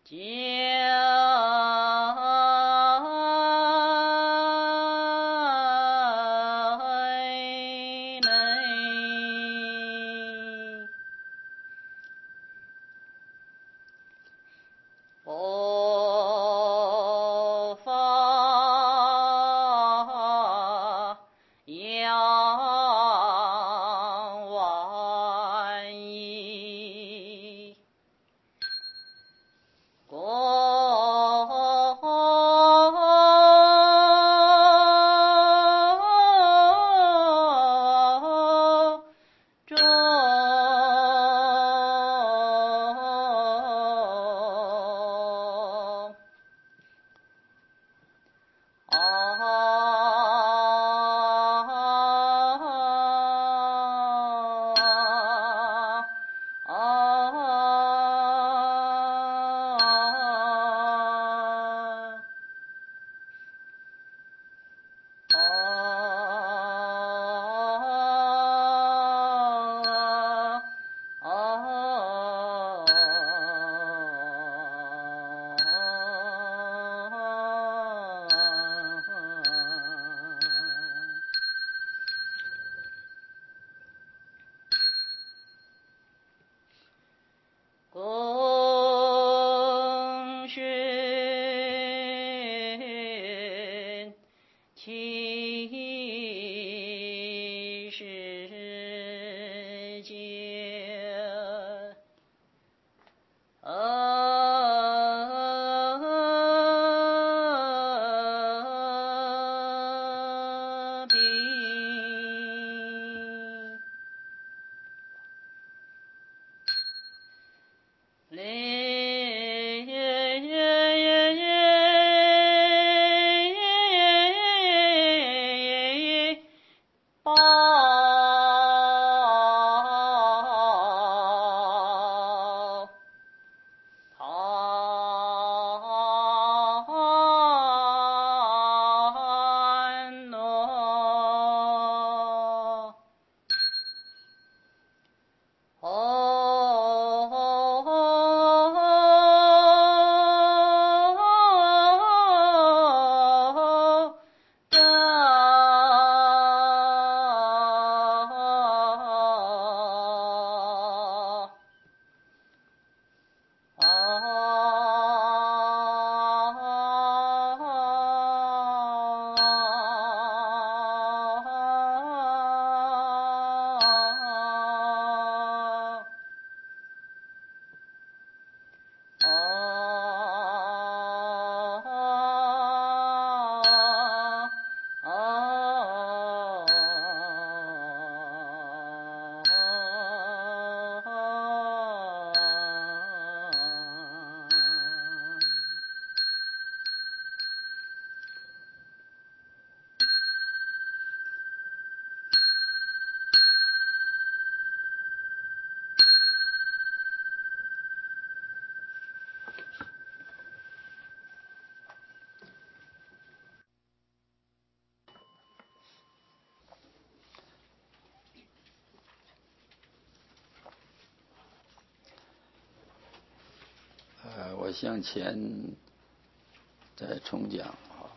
我向前再重讲啊，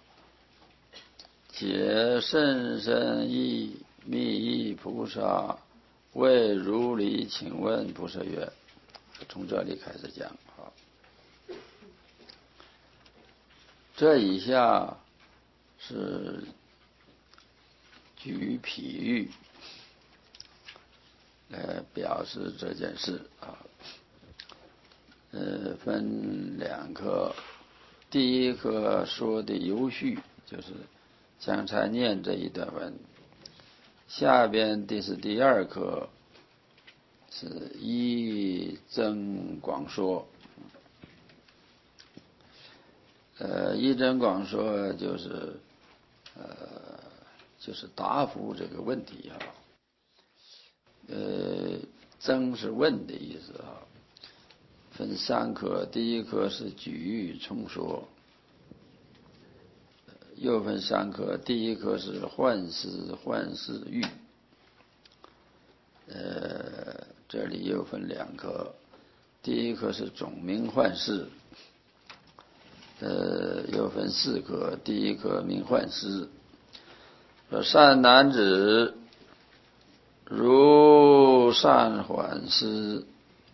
解甚深义密意菩萨为如理，请问菩萨曰，从这里开始讲啊。这以下是举譬喻来表示这件事啊。分两科，第一科说的游序，就是刚才念这一段文，下边是第二科，是一真广说。一真广说就是答复这个问题啊。真是问的意思啊。分三科，第一科是举喻重说，又分三科，第一科是幻事喻，这里又分两科，第一科是总名幻事， 又分4科。第一科名幻师，说善男子，如善缓师，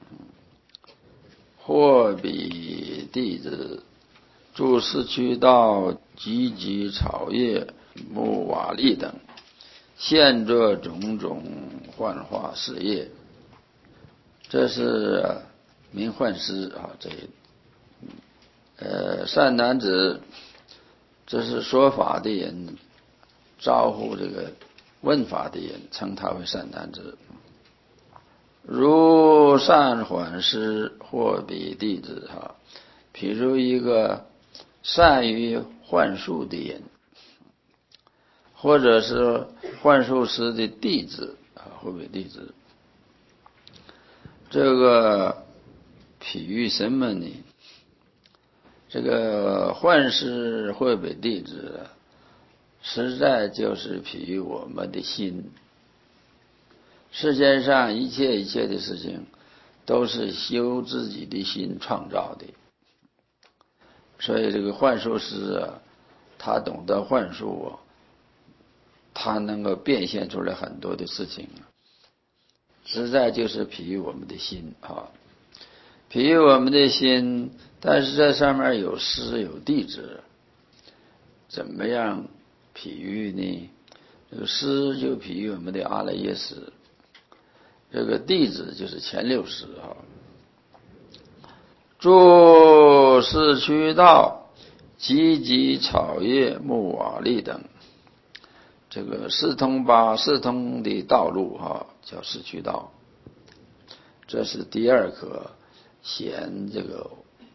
或彼弟子，住四驱道、积集草叶、木瓦砾等，现作种种幻化事业。这是名幻师啊，善男子，这是说法的人招呼这个问法的人，称他为善男子。如善缓师或彼弟子哈，譬如一个善于幻术的人，或者是幻术师的弟子啊，或彼弟子。这个譬喻什么呢？这个幻师或彼弟子，实在就是譬喻我们的心。世间上一切的事情，都是修自己的心创造的。所以这个幻术师啊，他懂得幻术啊，他能够变现出来很多的事情，实在就是譬喻我们的心啊，譬喻我们的心。但是这上面有师有弟子，怎么样譬喻呢？这个师就譬喻我们的阿赖耶识，这个弟子就是前6识啊。住四驱道、积集草叶、木瓦砾等，这个四通的道路叫四驱道。这是第2课显这个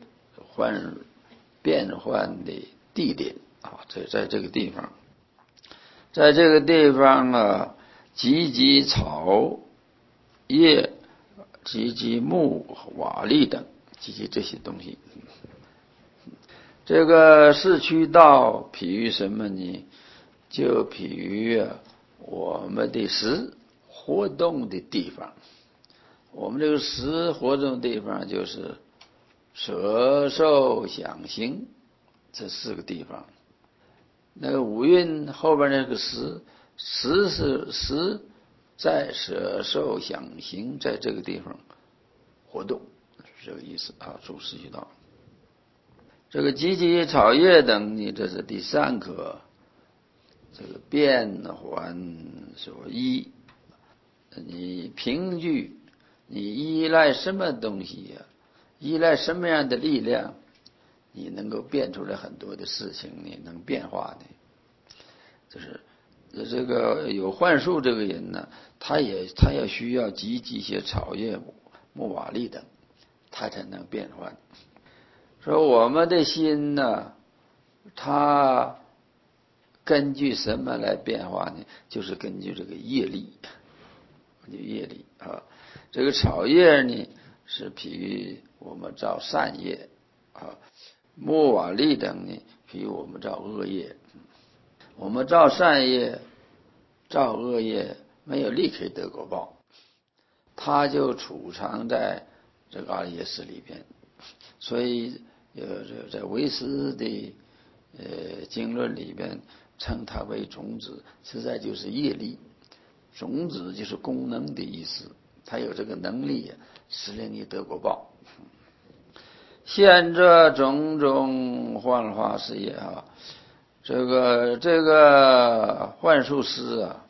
变换的地点啊，在这个地方，在这个地方啊，积集草叶、积集木瓦砾等，积集这些东西。这个四驱道譬喻什么呢？就譬喻我们的识活动的地方。我们这个识活动的地方就是色受想行这4个地方。那个五蕴后边那个识是在色受想行在这个地方活动，是这个意思啊。住四驱道。这个积集草叶等呢，这是第3课，这个变还所依。你凭据你依赖什么东西呀？依赖什么样的力量，你能够变出来很多的事情，你能变化的。就是这个有幻术这个人呢，他也需要积集一些草叶、木瓦砾等，他才能变换。说我们的心呢，它根据什么来变化呢？就是根据这个业力。啊，这个草叶呢是譬喻我们造善业啊，木瓦砾等呢譬喻我们造恶业。我们造善业、造恶业没有立刻得果报，它就储藏在这个阿赖耶识里边。所以在唯识的经论里边称它为种子，实在就是业力。种子就是功能的意思，它有这个能力使令你得果报。现这种种幻化事业啊，这个幻术师啊，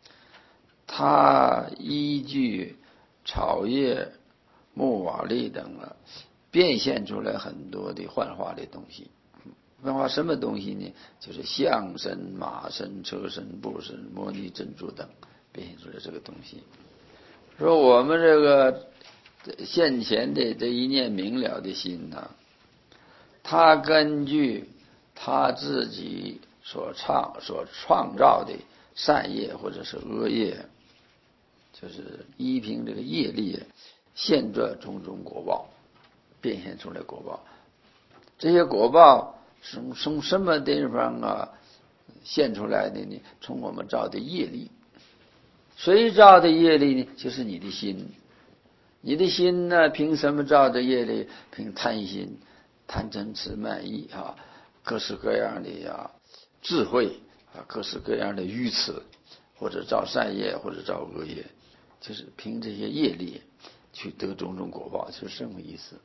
他依据草叶、木瓦砾等变现出来很多的幻化的东西。幻化什么东西呢？就是象身、马身、车身、布身、摩尼珍珠等变现出来这个东西。说我们这个现前的这一念明了的心呢，他根据他自己所创造的善业或者是恶业，就是依凭这个业力现作种种果报，变现出来果报。这些果报从什么地方现出来的呢？从我们造的业力。谁造的业力呢？就是你的心。你的心呢，凭什么造的业力？凭贪心。 贪嗔痴慢疑啊，各式各样的智慧啊，各式各样的愚痴，或者造善业，或者造恶业，就是凭这些业力去得种种果报，就是这么意思。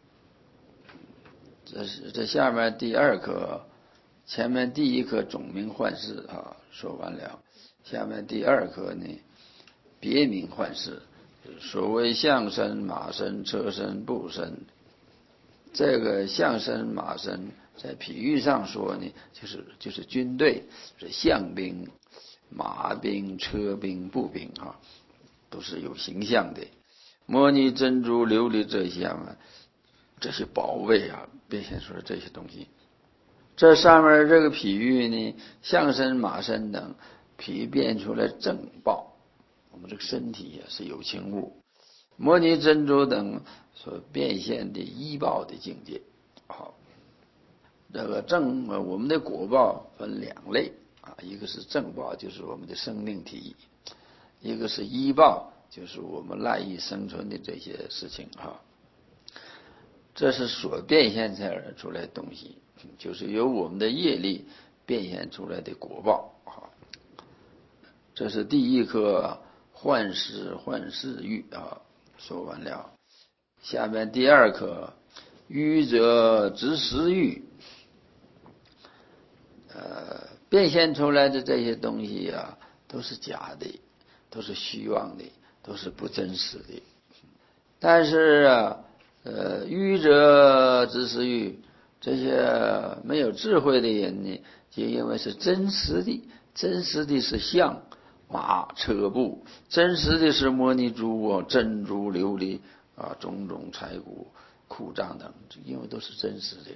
这下面第二课，前面第一课总名幻事啊说完了，下面第二课呢别名幻事。所谓象身、马身、车身、步身，这个象身、马身在比喻上说呢，就是军队，是象兵、马兵、车兵、步兵啊，都是有形象的。摩尼珍珠琉璃这些这些宝贝啊，变现出来这些东西。这上面这个比喻呢，象身、马身等比喻变出来正报。我们这个身体也是有情物，摩尼珍珠等所变现的依报的境界。好，这个我们的果报分两类啊，一个是正报，就是我们的生命体；一个是依报，就是我们赖以生存的这些事情啊。这是所变现出来的东西，就是由我们的业力变现出来的果报啊。这是第一课幻事喻啊，说完了。下面第二课愚者执实喻，变现出来的这些东西啊，都是假的，都是虚妄的，都是不真实的。但是愚者执实喻，这些没有智慧的人呢，就因为是真实的，真实的是象、马、车步，真实的是摩尼珠、珍珠、琉璃啊，种种财谷、库藏等，因为都是真实的。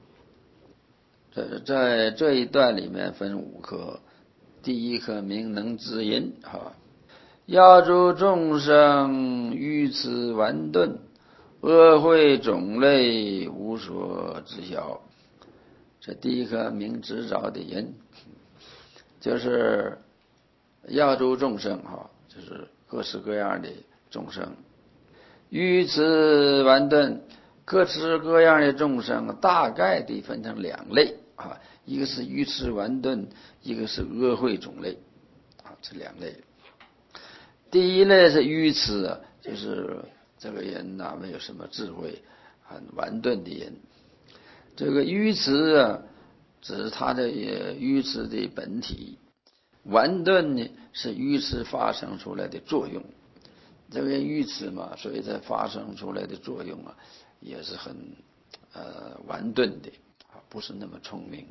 在这一段里面分5课，第一课名能知因啊，要诸众生愚痴顽钝，恶慧种类无所知晓。这第一个名执着的因，就是要诸众生哈，就是各式各样的众生，愚痴顽钝，各式各样的众生大概地分成2类啊，一个是愚痴顽钝，一个是恶慧种类啊，这2类。第一类是愚痴，就是这个人没有什么智慧，很顽钝的人。这个愚痴只是他的愚痴的本体，顽钝呢是愚痴发生出来的作用。这个愚痴嘛，所以它发生出来的作用也是很顽钝的不是那么聪明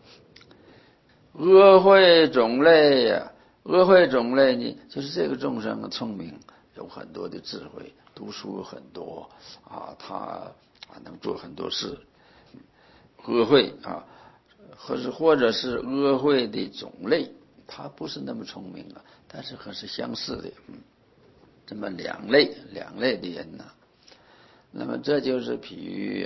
恶慧种类恶慧种类呢，就是这个众生聪明，有很多的智慧，读书有很多他能做很多事。恶慧或者是恶慧的种类，他不是那么聪明但是很是相似的。这么两类的人那么这就是比喻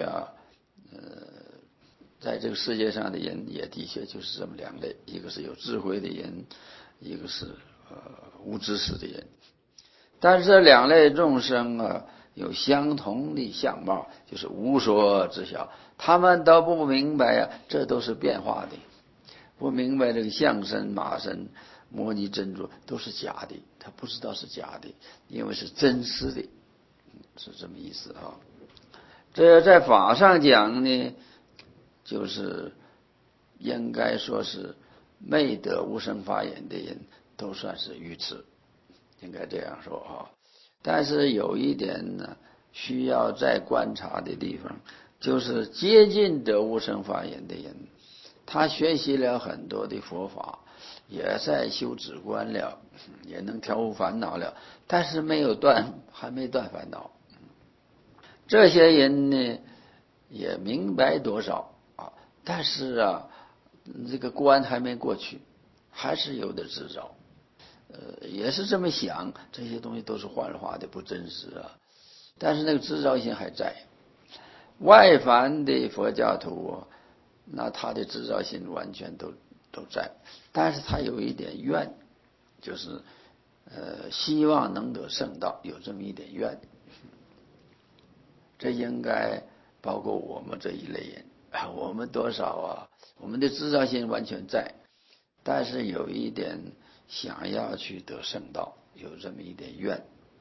在这个世界上的人也的确就是这么2类，一个是有智慧的人，一个是无知识的人。但是这2类众生有相同的相貌，就是无所知晓，他们都不明白这都是变化的，不明白这个象身、马身、摩尼珍珠都是假的，他不知道是假的，因为是真实的，是这么意思这在法上讲呢，就是应该说是昧得无生法眼的人都算是愚痴，应该这样说但是有一点呢，需要再观察的地方，就是接近得无生法眼的人，他学习了很多的佛法，也在修止观了，也能调伏烦恼了，但是还没断烦恼。这些人呢，也明白多少但是这个关还没过去，还是有的执着。也是这么想，这些东西都是幻化的，不真实但是那个执着心还在。外凡的佛教徒那他的执着心完全都在，但是他有一点愿，就是希望能得圣道，有这么一点愿。这应该包括我们这一类人我们多少我们的执照心完全在，但是有一点想要去得圣道，有这么一点愿。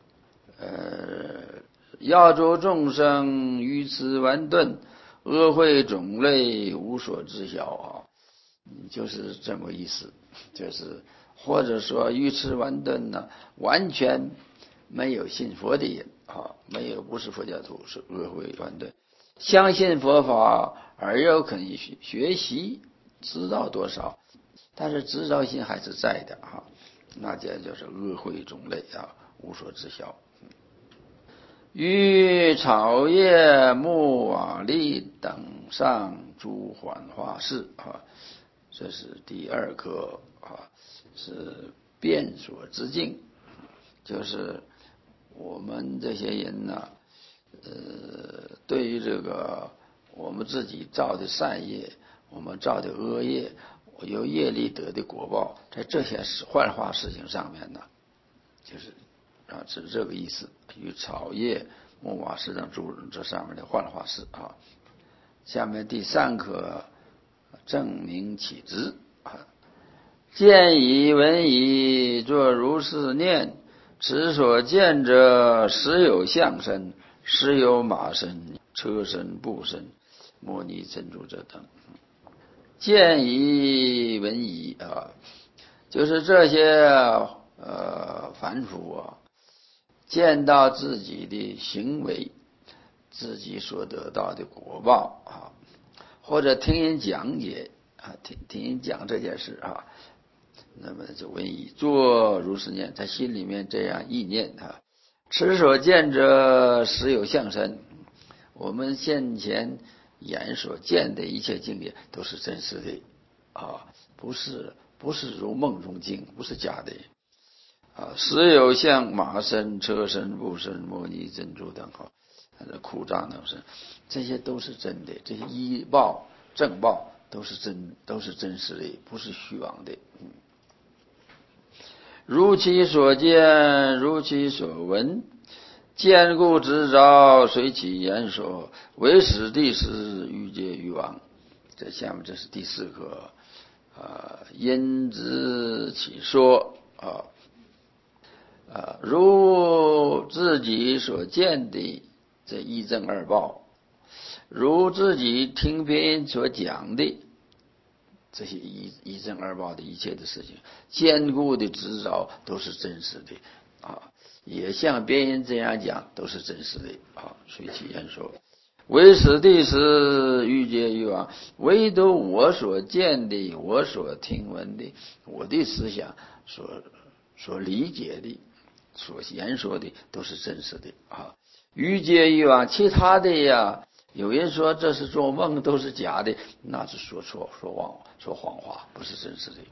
要诸众生愚痴顽钝，恶慧种类无所知晓就是这么意思。就是或者说愚痴顽钝呢，完全没有信佛的人没有不是佛教徒，是恶慧顽钝，相信佛法而又肯学习，知道多少，但是执照心还是在的那这就是恶慧种类无所知晓。于草叶木瓦砾等上诸幻化事这是第二课是变所之境。就是我们这些人呢对于这个我们自己造的善业，我们造的恶业，由业力得的果报，在这些幻化事情上面呢，就是是这个意思。与草叶木瓦石等诸这上面的幻化事下面第三课证明起执见已闻已，作如是念，此所见者，实有象身，实有马身、车身、步身、摩尼珍珠者等。见已闻已就是这些凡夫见到自己的行为，自己所得到的果报或者听人讲解听人讲这件事那么就闻已，作如是念，在心里面这样意念此所见者，实有象身。我们现前眼所见的一切境界都是真实的不是如梦中境，不是假的实有像马身、车身、步身、摩尼珍珠等苦障等身，这些都是真的，这些依报正报都是真实的，不是虚妄的如其所见，如其所闻，见故执照，随其言说，为始地时，欲界欲王。这下面这是第四课因执起说如自己所见的这一正二报，如自己听别人所讲的这些一正二报的一切的事情，坚固的执照都是真实的也像别人这样讲都是真实的随其言说，为始地时，欲界欲王，唯独我所见的，我所听闻的，我的思想所理解的，所言说的都是真实的欲界欲王，其他的有人说这是做梦，都是假的，那是说谎话，不是真实的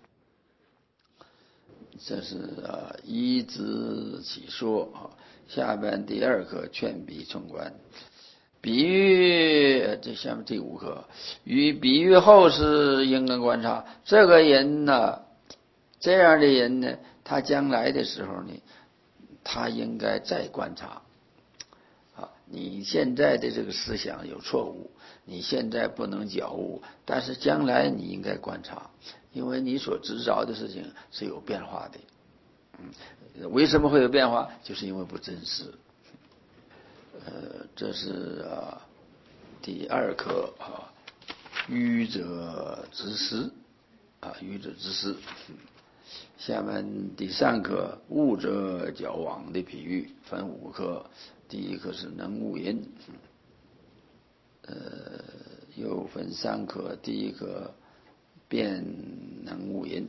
这是依执起说下边第二课劝彼从观。比喻这下面第五课，与比喻后世应该观察这个人呢，这样的人呢，他将来的时候呢，他应该再观察你现在的这个思想有错误，你现在不能觉悟，但是将来你应该观察，因为你所执着的事情是有变化的为什么会有变化？就是因为不真实这是第二课愚者之思愚者之思。下面第三课悟者矫枉的比喻，分五课。第一课是能悟淫又分三课。第一课辩能悟淫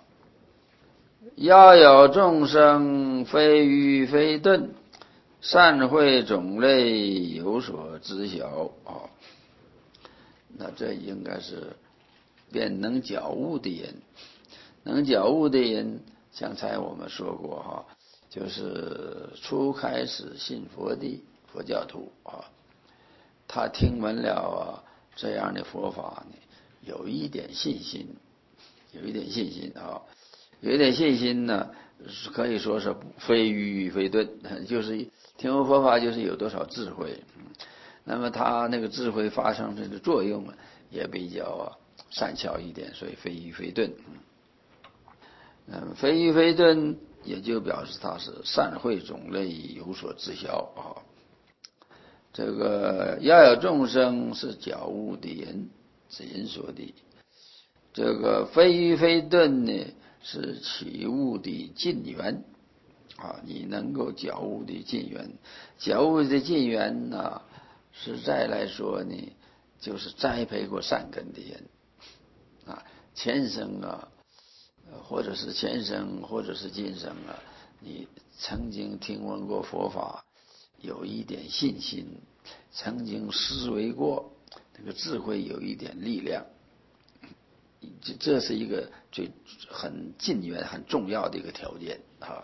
要有众生非愚非钝，善慧种类有所知晓那这应该是便能觉悟的人。能觉悟的人，刚才我们说过就是初开始信佛的佛教徒他听闻了这样的佛法呢，有一点信心有一点信心呢，可以说是非愚非钝，就是听闻佛法就是有多少智慧那么他那个智慧发生的作用也比较善巧一点，所以非愚非钝。非愚非钝也就表示他是善慧种类有所知晓啊。这个要有众生是觉悟的人，是人所的。这个非愚非钝呢，是起悟的近缘啊，你能够觉悟的近缘，觉悟的近缘呢，实在来说呢，就是栽培过善根的人啊，前生啊，或者是前生，或者是今生啊，你曾经听闻过佛法，有一点信心，曾经思维过，这个智慧有一点力量，这是一个很近缘、很重要的一个条件啊。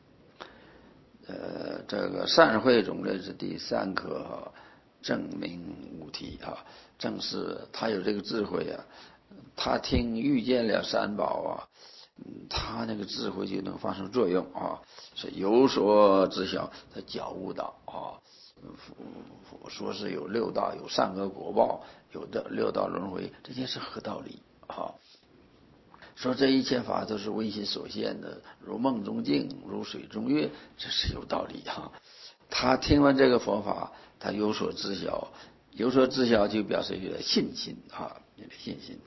这个善慧种类是第三颗正明无体啊，正是他有这个智慧啊，他遇见了三宝啊，他那个智慧就能发生作用啊，是有所知晓，他觉悟到啊。说是有六道，有善恶果报，有的六道轮回，这些是合道理啊。说这一切法都是唯心所现的，如梦中镜，如水中月，这是有道理哈。他听完这个佛法，他有所知晓，有所知晓就表示有点信心啊，有点信心。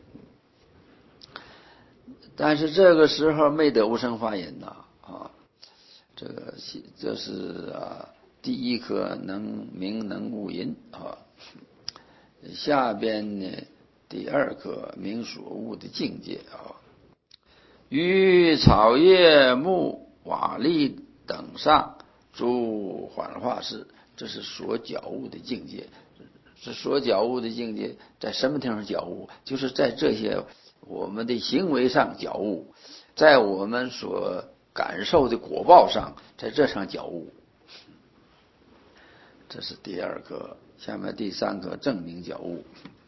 但是这个时候没得无生法忍呐啊，这是第一颗能明能悟因啊，下边呢第二颗明所悟的境界啊。于草叶木瓦砾等上诸幻化事，这是所觉悟的境界。是所觉悟的境界，在什么地方觉悟？就是在这些我们的行为上觉悟，在我们所感受的果报上，在这上觉悟。这是第二个，下面第三个正明觉悟。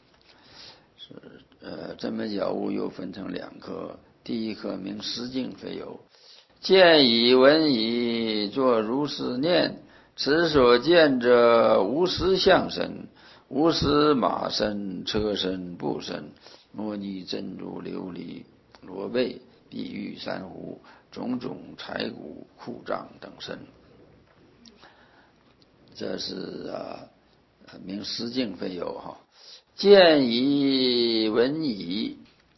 正明觉悟又分成两颗。第一颗名实境非有，见已闻已，作如是念，此所见者无实相身，无实马身、车身、布身、摩尼珍珠、琉璃、罗贝、碧玉、珊瑚、种种柴骨、库障等身。这是名实境非有哈。见已闻已，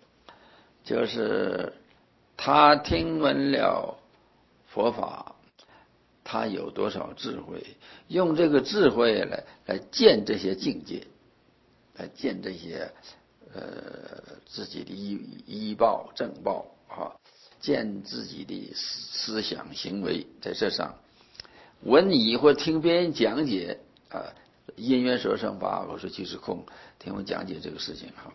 就是他听闻了佛法，他有多少智慧，用这个智慧来见这些境界，来见这些自己的依报正报啊，见自己的思想行为，在这上闻已或听别人讲解啊，因缘所生法，我说即是空，听我讲解这个事情哈。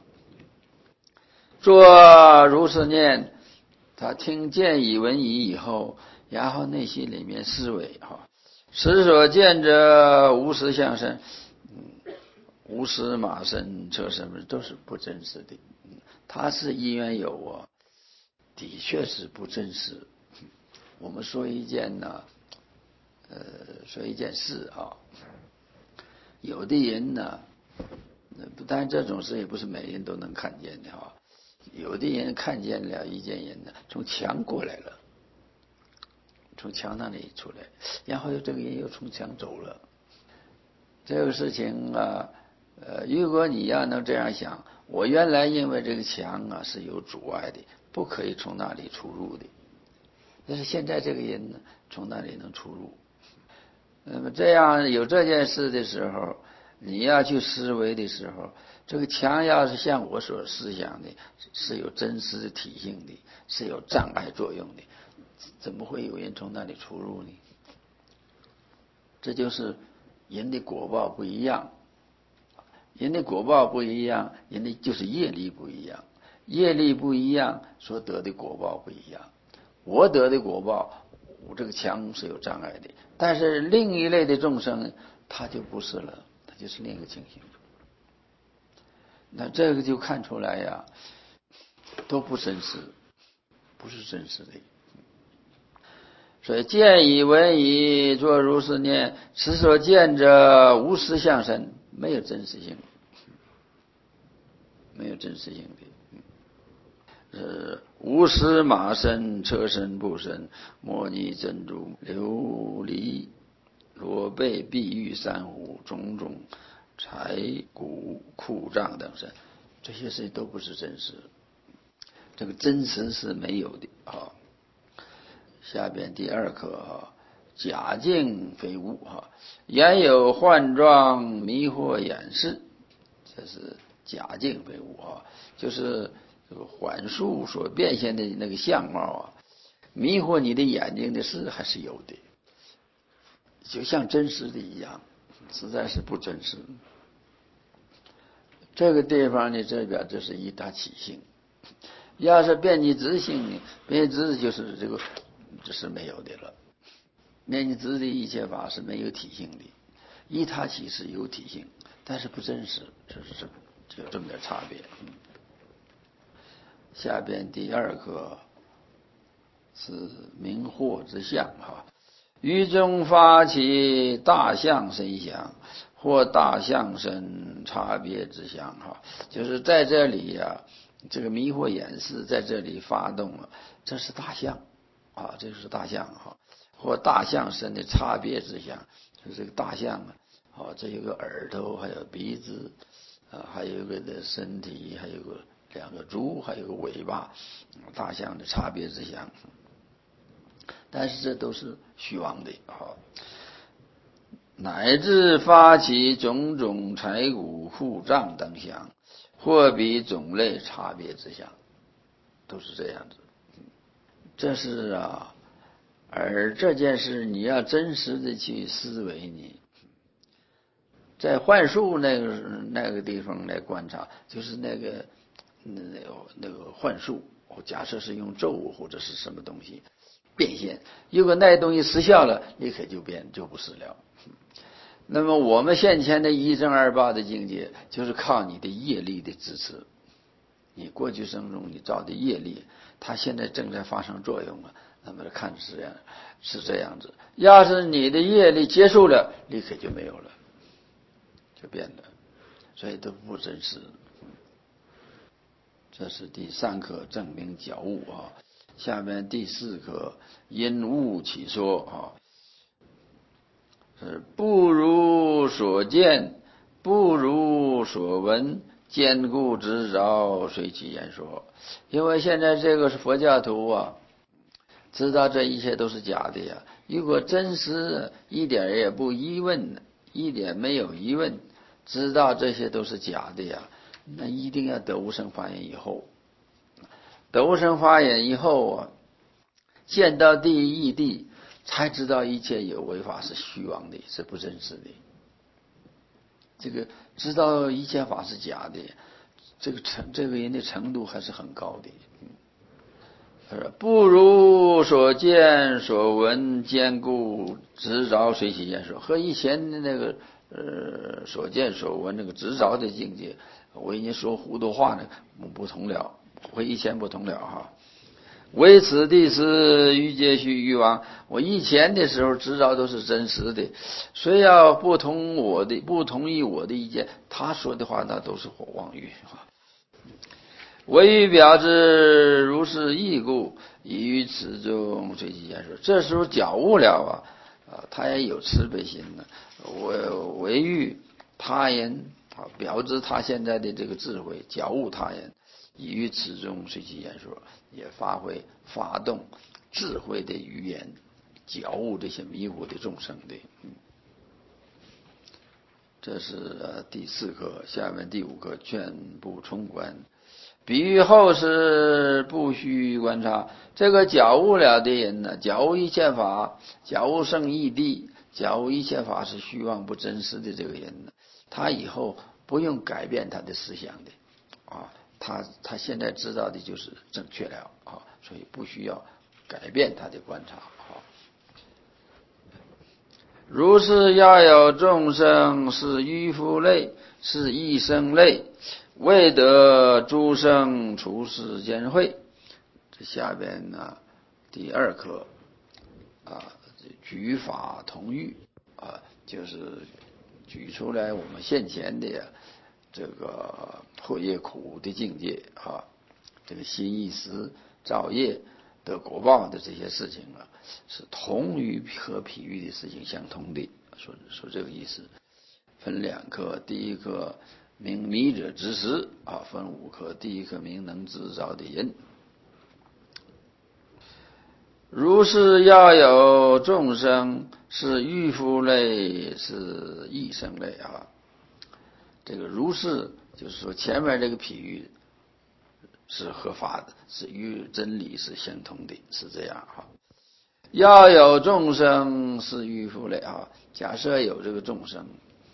做如是念，他听见已闻已以后，然后内心里面思维哈，此所见者无实相身，无实马身、车身都是不真实的。他是因缘有啊，的确是不真实。我们说一件呢，说一件事啊，有的人呢，当然这种事也不是每人都能看见的哈。有的人看见了一件人呢，从墙过来了，从墙那里出来，然后这个人又从墙走了。这个事情啊，如果你要能这样想，我原来因为这个墙啊是有阻碍的，不可以从那里出入的。但是现在这个人呢，从那里能出入。那么这样有这件事的时候，你要去思维的时候，这个墙要是像我所思想的，是有真实的体性的，是有障碍作用的，怎么会有人从那里出入呢？这就是人的果报不一样，人的果报不一样，人的就是业力不一样，业力不一样，所得的果报不一样。我得的果报，我这个墙是有障碍的，但是另一类的众生，他就不是了，他就是另一个情形。那这个就看出来呀，都不真实，不是真实的。所以见已闻已，作如是念，此所见者无实相身， 没有真实性，没有真实性的。无实马身，车身不身，摩尼珍珠琉璃，罗贝碧玉珊瑚，种种柴谷库藏等身，这些事都不是真实，这个真实是没有的啊。下边第二课假境非物言有幻状迷惑眼视，这是假境非物就是这个幻术所变现的那个相貌迷惑你的眼睛的事还是有的，就像真实的一样，实在是不真实。这个地方呢，这边这是一大起性，要是变即执性呢，变即执就是这是没有的了。变即执的一切法是没有体性的，依他起是有体性，但是不真实，就这么点差别。下边第二个是明惑之相于中发起大相身相，或大相身差别之相就是在这里这个迷惑眼视在这里发动了，这是大相这是大相或大相身的差别之相，就是这个大相这有个耳朵，还有鼻子还有个的身体，还有个两个足，还有个尾巴，大象的差别之相。但是这都是虚妄的乃至发起种种柴谷库藏等相，或比种类差别之相，都是这样子。这是而这件事你要真实的去思维你在幻术那个地方来观察，就是那个幻术，假设是用咒物或者是什么东西变现，如果那东西失效了，立刻就变就不是了。那么我们现前的一正二八的境界，就是靠你的业力的支持，你过去生中你造的业力，它现在正在发生作用那么看是这样子。要是你的业力结束了，立刻就没有了，就变了，所以都不真实。这是第三课证明觉悟下面第四课因物起说是不如所见，不如所闻，坚固执着，随其言说。因为现在这个是佛教徒知道这一切都是假的如果真实一点也不疑问，一点没有疑问，知道这些都是假的那一定要得无生法眼以后，得无生法眼以后见到第一义谛，才知道一切有为法是虚妄的，是不真实的。这个知道一切法是假的，这个人的程度还是很高的。不如所见所闻，坚固执着，随其言说，和以前的那个所见所闻那个执着的境界，我已经说糊涂话呢不同了，和以前不同了为此地是欲界虚欲妄，我以前的时候执着都是真实的，谁要不同意我的意见，他说的话那都是妄语唯欲表之如是义故，以于此中随其言说。这时候觉悟了他也有慈悲心唯欲他人表知他现在的这个智慧，觉悟他人，以于此中随其言说，也发动智慧的语言，觉悟这些迷糊的众生的。这是第四课，下面第五课全部重观。比喻后世不须观察，这个觉悟了的人呢，觉悟一切法，觉悟圣义谛，觉悟一切法是虚妄不真实的这个人呢，他以后不用改变他的思想的他现在知道的就是正确了所以不需要改变他的观察如是要有众生是愚夫类，是异生类，未得诸生出世间会。这下边第二课举法同欲就是举出来我们现前的这个火业苦的境界啊，这个心意识造业得果报的这些事情啊，是同于和譬喻的事情相同的，说这个意思。分2科，第一科名迷者之时啊，分5科，第一科名能制造的因。如是要有众生，是欲夫类，是异生类啊。这个如是就是说前面这个譬喻是合法的，是与真理是相同的，是这样哈。要有众生是欲夫类啊，假设有这个众生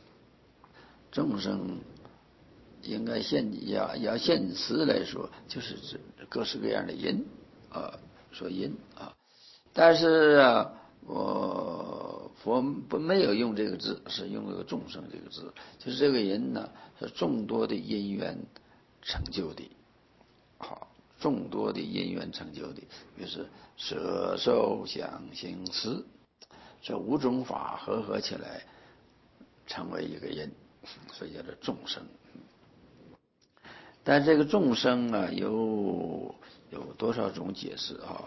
应该要现实来说，就是指各式各样的因啊，说因啊。但是啊，佛没有用这个字，是用这个众生这个字，就是这个因呢是众多的因缘成就的，好，众多的因缘成就的，就是舍受想行识这5种法合起来成为一个因，所以叫做众生。但这个众生啊，有多少种解释啊？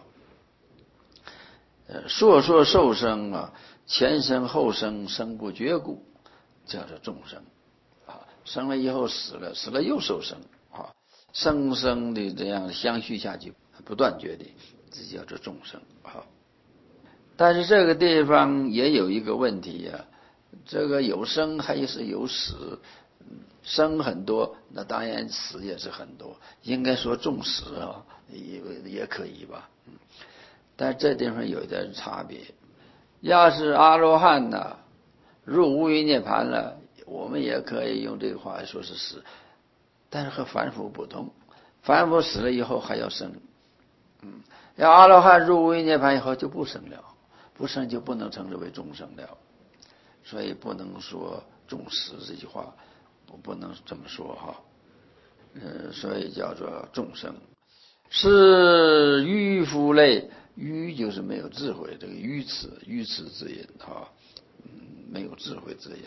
烁烁受生啊，前生后生，生不绝故，叫做众生啊。生了以后死了，死了又受生啊，生生的这样相续下去，不断绝的，这叫做众生啊。但是这个地方也有一个问题呀，这个有生还是有死？生很多，那当然死也是很多，应该说众死啊，也可以吧。但这地方有一点差别。要是阿罗汉呢，入无余涅槃了，我们也可以用这个话说是死，但是和凡夫不同，凡夫死了以后还要生，要阿罗汉入无余涅槃以后就不生了，不生就不能称之为众生了，所以不能说众死这句话，不能这么说哈。所以叫做众生，是愚夫类。愚就是没有智慧，这个愚痴之因啊，没有智慧之因。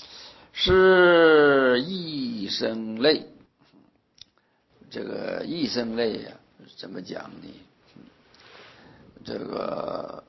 是异生类，这个异生类呀，怎么讲呢？这个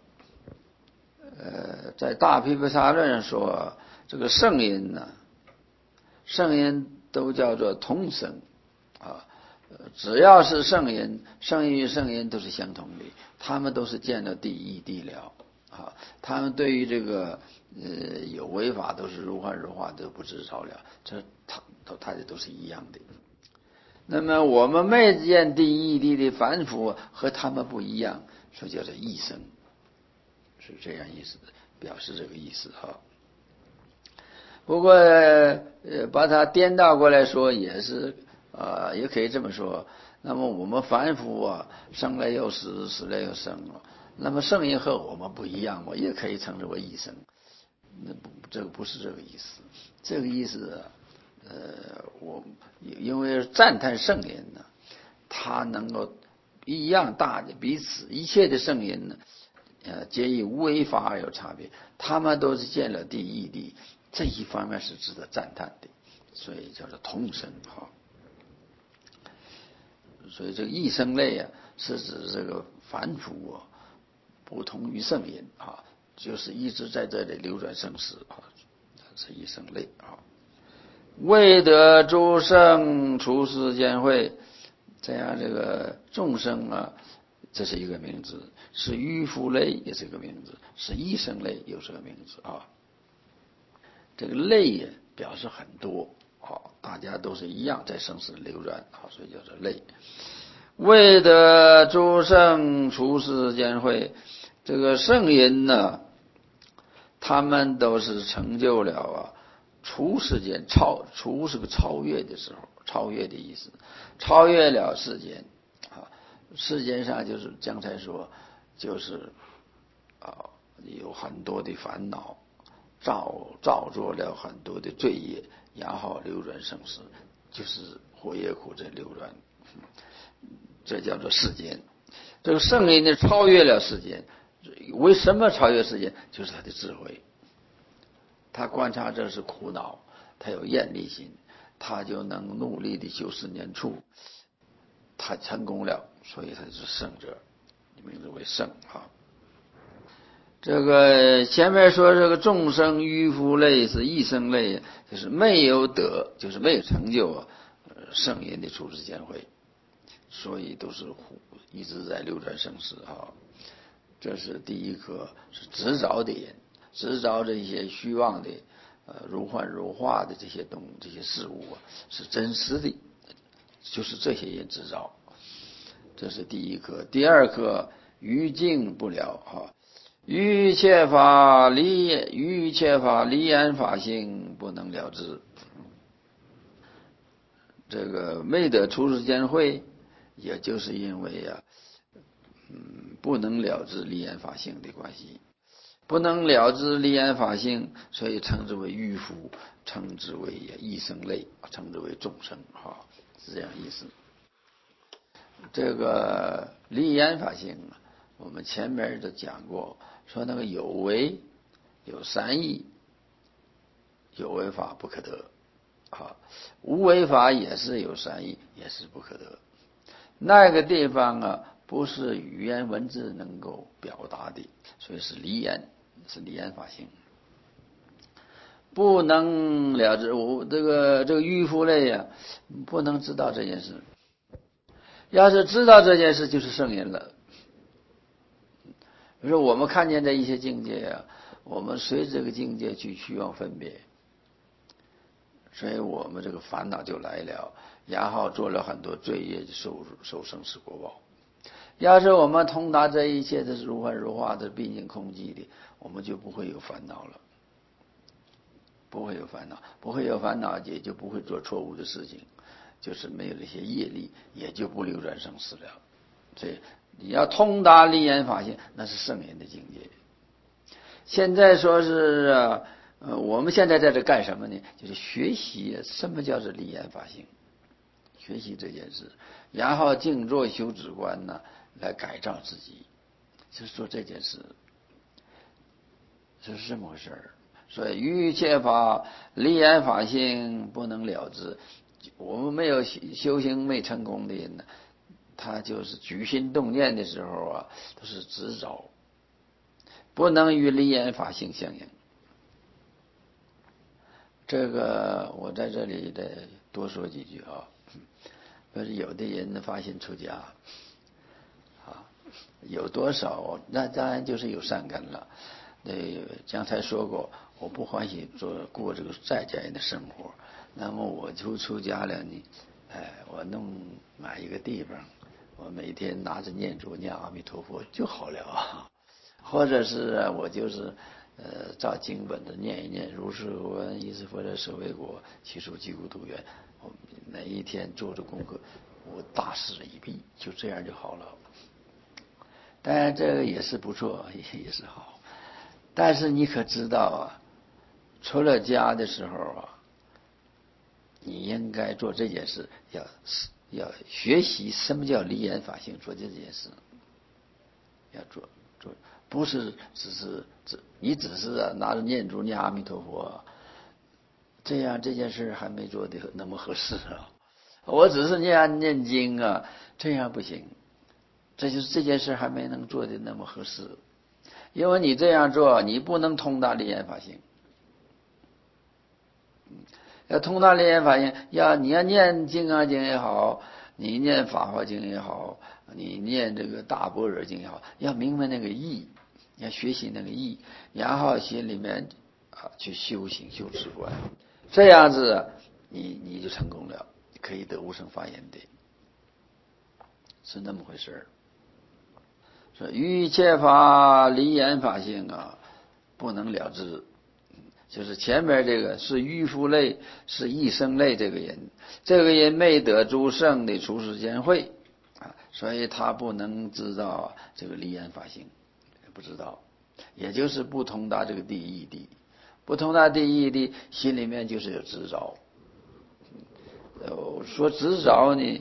在大毗婆沙论上说，这个圣因呢，圣因都叫做同生啊。只要是圣因，圣因与圣因都是相同的，他们都是见了第一地了啊。他们对于这个有为法都是如幻如化，都不知着了，这他都是一样的。那么我们没见第一地的凡夫和他们不一样，所以叫做异生，是这样意思，表示这个意思哈。不过把它颠倒过来说也是也可以这么说。那么我们凡夫啊，生来又死，死来又生了。那么圣因和我们不一样，我也可以称之为异生。这个不是这个意思。这个意思，我因为赞叹圣因呢，它能够一样大的彼此一切的圣因呢，皆以无为法而有差别。他们都是见了第一地，这一方面是值得赞叹的，所以叫做同生哈。所以这个异生类啊，是指这个凡夫啊，不同于圣因啊，就是一直在这里流转生死啊，是异生类啊。未得诸圣出世间会，这样这个众生啊，这是一个名字；是愚夫类也是一个名字；是异生类又是个名字啊。这个类也表示很多啊，大家都是一样在生死流转啊，所以叫做类。未得诸圣出世间会，这个圣因呢，他们都是成就了出世间，出是个超越的时候，超越的意思，超越了世间啊。世间上就是刚才说，就是有很多的烦恼，造作了很多的罪业，然后流转生死，就是火业苦在流转，这叫做世间。这个圣因呢，超越了世间。为什么超越世间？就是他的智慧。 他观察这是苦恼，他有厌离心，他就能努力的修四念处，他成功了，所以他是圣者，名字为圣啊。这个前面说这个众生迂腐类是异生类，就是没有得，就是没有成就圣人的处世间慧，所以都是一直在流转生死啊。这是第一颗是执着的人，执着这些虚妄的如幻如化的这些事物是真实的，就是这些人执着，这是第一颗。第二颗于境不了啊。于一切法离言法性不能了知，这个没得出世间慧，也就是因为不能了知离言法性的关系，不能了知离言法性，所以称之为迂腐，称之为异生类，称之为众生是这样意思。这个离言法性我们前面都讲过，说那个有为有三义，有为法不可得无为法也是有三义，也是不可得。那个地方不是语言文字能够表达的，所以是离言法性，不能了知。这个迂腐类不能知道这件事，要是知道这件事就是圣人了。比如说我们看见这一些境界我们随这个境界去虚妄分别，所以我们这个烦恼就来了，然后做了很多罪业，受生死果报。要是我们通达这一切的是如幻如化的毕竟空寂的，我们就不会有烦恼了，不会有烦恼，也就不会做错误的事情，就是没有这些业力，也就不流转生死了。所以你要通达离言法性，那是圣人的境界。现在说是我们现在在这干什么呢？就是学习什么叫做离言法性，学习这件事，然后静坐修止观来改造自己，就是做这件事，就是这么回事儿。所以于一切法离言法性不能了知，我们没有修行没成功的人他就是举心动念的时候都是执着，不能与离言法性相应。这个我在这里得多说几句就是有的人发心出家有多少那当然就是有善根了。刚才说过，我不欢喜过这个在家人的生活，那么我就出家了呢。我买一个地方，我每天拿着念珠念阿弥陀佛就好了或者是我就是照经本的念一念如是我一是佛在舍卫国其数即故度缘，我每一天做着功课，我大事已毕，就这样就好了。当然这个也是不错，也是好，但是你可知道出了家的时候你应该做这件事，要学习什么叫离言法性，做这件事要做，不是你只是拿着念珠念阿弥陀佛，这样这件事还没做的那么合适我只是念经这样不行，这就是这件事还没能做的那么合适，因为你这样做，你不能通达离言法性。要通达离言法性，你要念金刚经也好，你念法华经也好，你念这个大般若经也好，要明白那个义，要学习那个义，然后心里面去修行修止观，这样子你就成功了，可以得无生法眼的，是那么回事说于一切法离言法性不能了知，就是前面这个是迂腐类是异生类，这个人没得诸圣的处世间慧所以他不能知道这个离言法性，不知道，也就是不通达这个第一义，不通达第一义的心里面就是有执着。说执着呢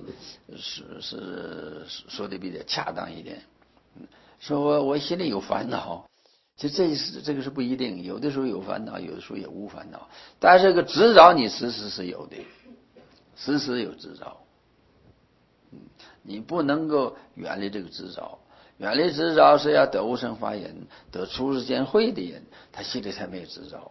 是说的比较恰当一点，说我心里有烦恼， 其实这个是不一定，有的时候有烦恼，有的时候也无烦恼。但是这个执着你时时是有的，时时有执着。你不能够远离这个执着，远离执着是要得无生法忍，得出世间慧的人，他心里才没有执着。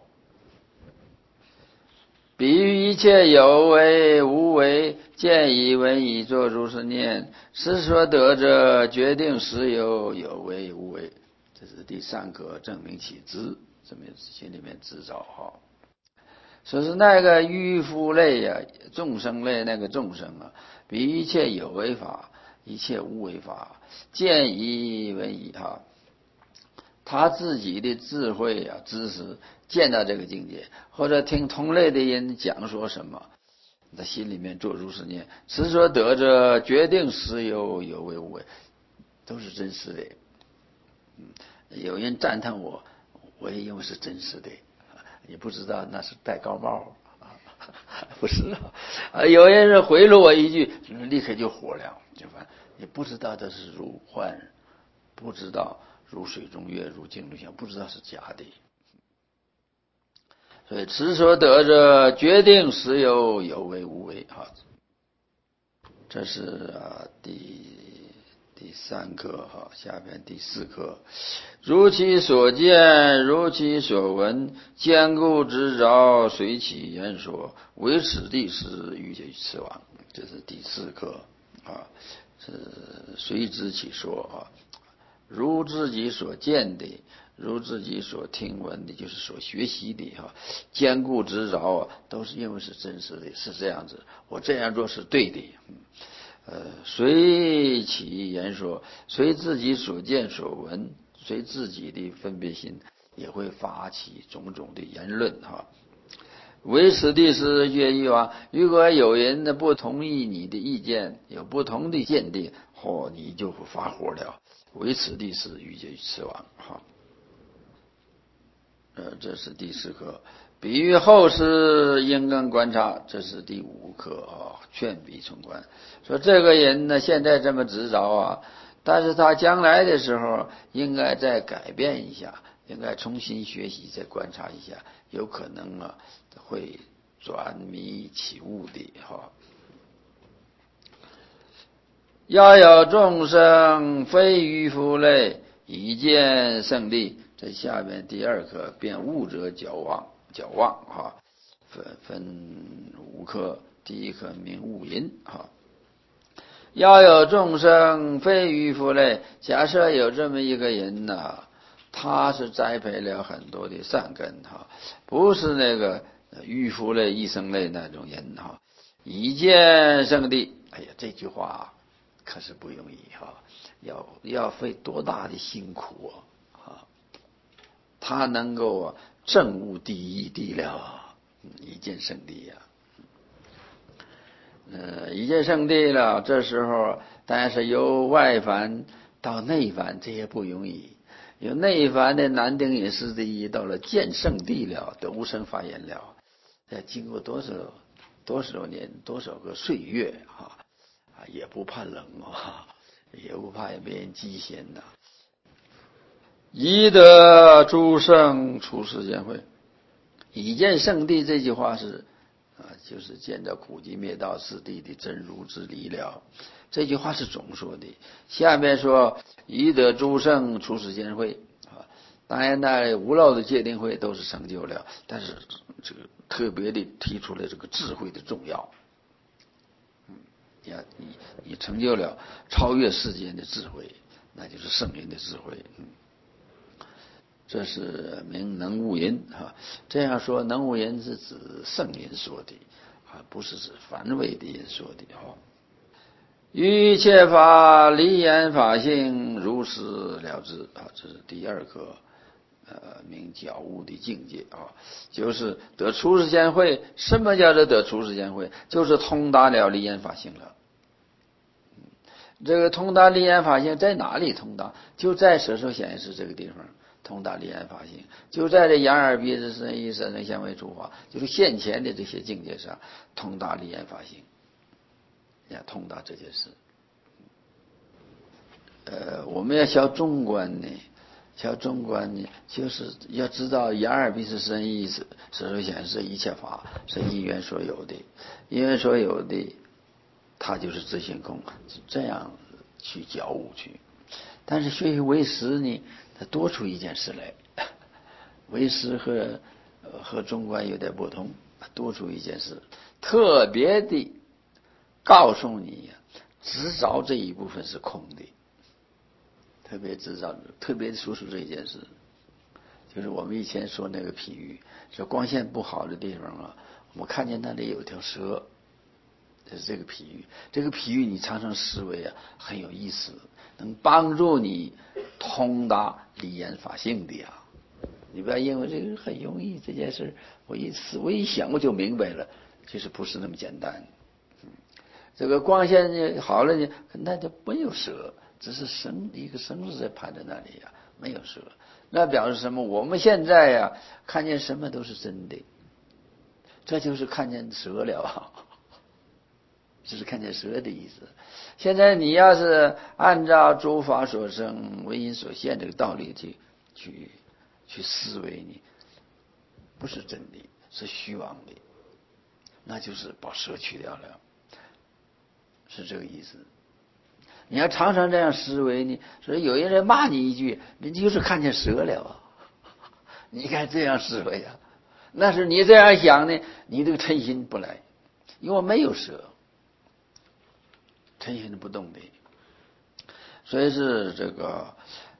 比喻一切有为无为，见以为以作如是念，是所得者决定实有有为无为。这是第三个证明起执，这么心里面执着哈。说是那个欲夫类呀，众生类那个众生啊，比一切有为法，一切无为法，见以为以哈。他自己的智慧啊、知识见到这个境界，或者听同类的人讲说什么，他心里面做如是念，是所得者决定实有有为无为，都是真实的。有人赞叹我，我也认为是真实的。你不知道那是戴高帽不是有人是回了我一句，立刻就火了，就反你不知道这是如幻，不知道如水中月，如镜中香，不知道是假的。所以此所得者决定实有有为无为啊，这是第三课哈，下边第四课，如其所见，如其所闻，坚固执着，随其言说，为此地时欲界此亡。这是第四课啊，是随之其说啊，如自己所见的，如自己所听闻的，就是所学习的哈，坚固执着啊，都是因为是真实的，是这样子，我这样做是对的。随其言说，随自己所见所闻，随自己的分别心，也会发起种种的言论哈。为此地是决一亡。如果有人不同意你的意见，有不同的见地，你就会发火了。为此地是欲界此亡哈。这是第四课。比喻后世应更观察，这是第五课啊，劝彼从观。说这个人呢，现在这么执着啊，但是他将来的时候应该再改变一下，应该重新学习，再观察一下，有可能啊会转迷起悟的哈。要有众生非愚夫类，以见胜利。这下面第二课变悟者矫妄哈，分五课，第一课名悟淫哈。要有众生非愚夫类，假设有这么一个人呢，他是栽培了很多的善根哈，不是那个愚夫类、异生类那种人哈，以见胜利。哎呀，这句话可是不容易哈，要费多大的辛苦啊！他能够证悟第一地了，一见胜地呀。一见胜地了，这时候但是由外凡到内凡，这也不容易。由内凡的南丁隐士第一，到了见胜地了，得无生法忍了，经过多少年，多少个岁月也不怕冷也不怕别人讥嫌呐。宜得诸圣出世间会，以见胜地这句话是就是见到苦集灭道四谛的真如之理了。这句话是总说的。下面说宜得诸圣出世间会当然那无漏的戒定慧都是成就了，但是这个特别的提出了这个智慧的重要。你成就了超越世间的智慧，那就是圣人的智慧。这是名能悟淫这样说能悟淫是指圣人说的不是指凡位的人说的于一切法离言法性如实了知这是第二课名觉悟的境界就是得出世间慧。什么叫做得出世间慧？就是通达了离言法性了。这个通达离言法性在哪里通达？就在舍受显示这个地方通达离言法性，就在这眼耳鼻舌身意三身香味触法，就是现前的这些境界上通达离言法性，也通达这件事。我们要学中观呢， 小中观呢，就是要知道眼耳鼻舌身意是首先是一切法是因缘所有的，因缘所有的，它就是自性空，这样去觉悟去。但是学习唯识呢，它多出一件事来，唯识和中观有点不同，多出一件事，特别的告诉你，执着这一部分是空的。特别知道，特别说出这一件事，就是我们以前说那个譬喻，说光线不好的地方啊，我们看见那里有条蛇，就是这个譬喻。这个譬喻你常常思维啊，很有意思，能帮助你通达理言法性的呀。你不要因为这个很容易这件事，我一想我就明白了，其实不是那么简单。这个光线呢好了呢，那就没有蛇。只是一个生字在排在那里呀，没有蛇。那表示什么？我们现在呀，看见什么都是真的，这就是看见蛇了，这是看见蛇的意思。现在你要是按照诸法所生、唯因所现这个道理去思维呢，不是真的，是虚妄的，那就是把蛇去掉了，是这个意思。你要常常这样思维呢，所以有一人骂你一句，你就是看见蛇了啊！你该这样思维啊。那是你这样想呢，你这个嗔心不来，因为没有蛇，嗔心是不动的。所以是这个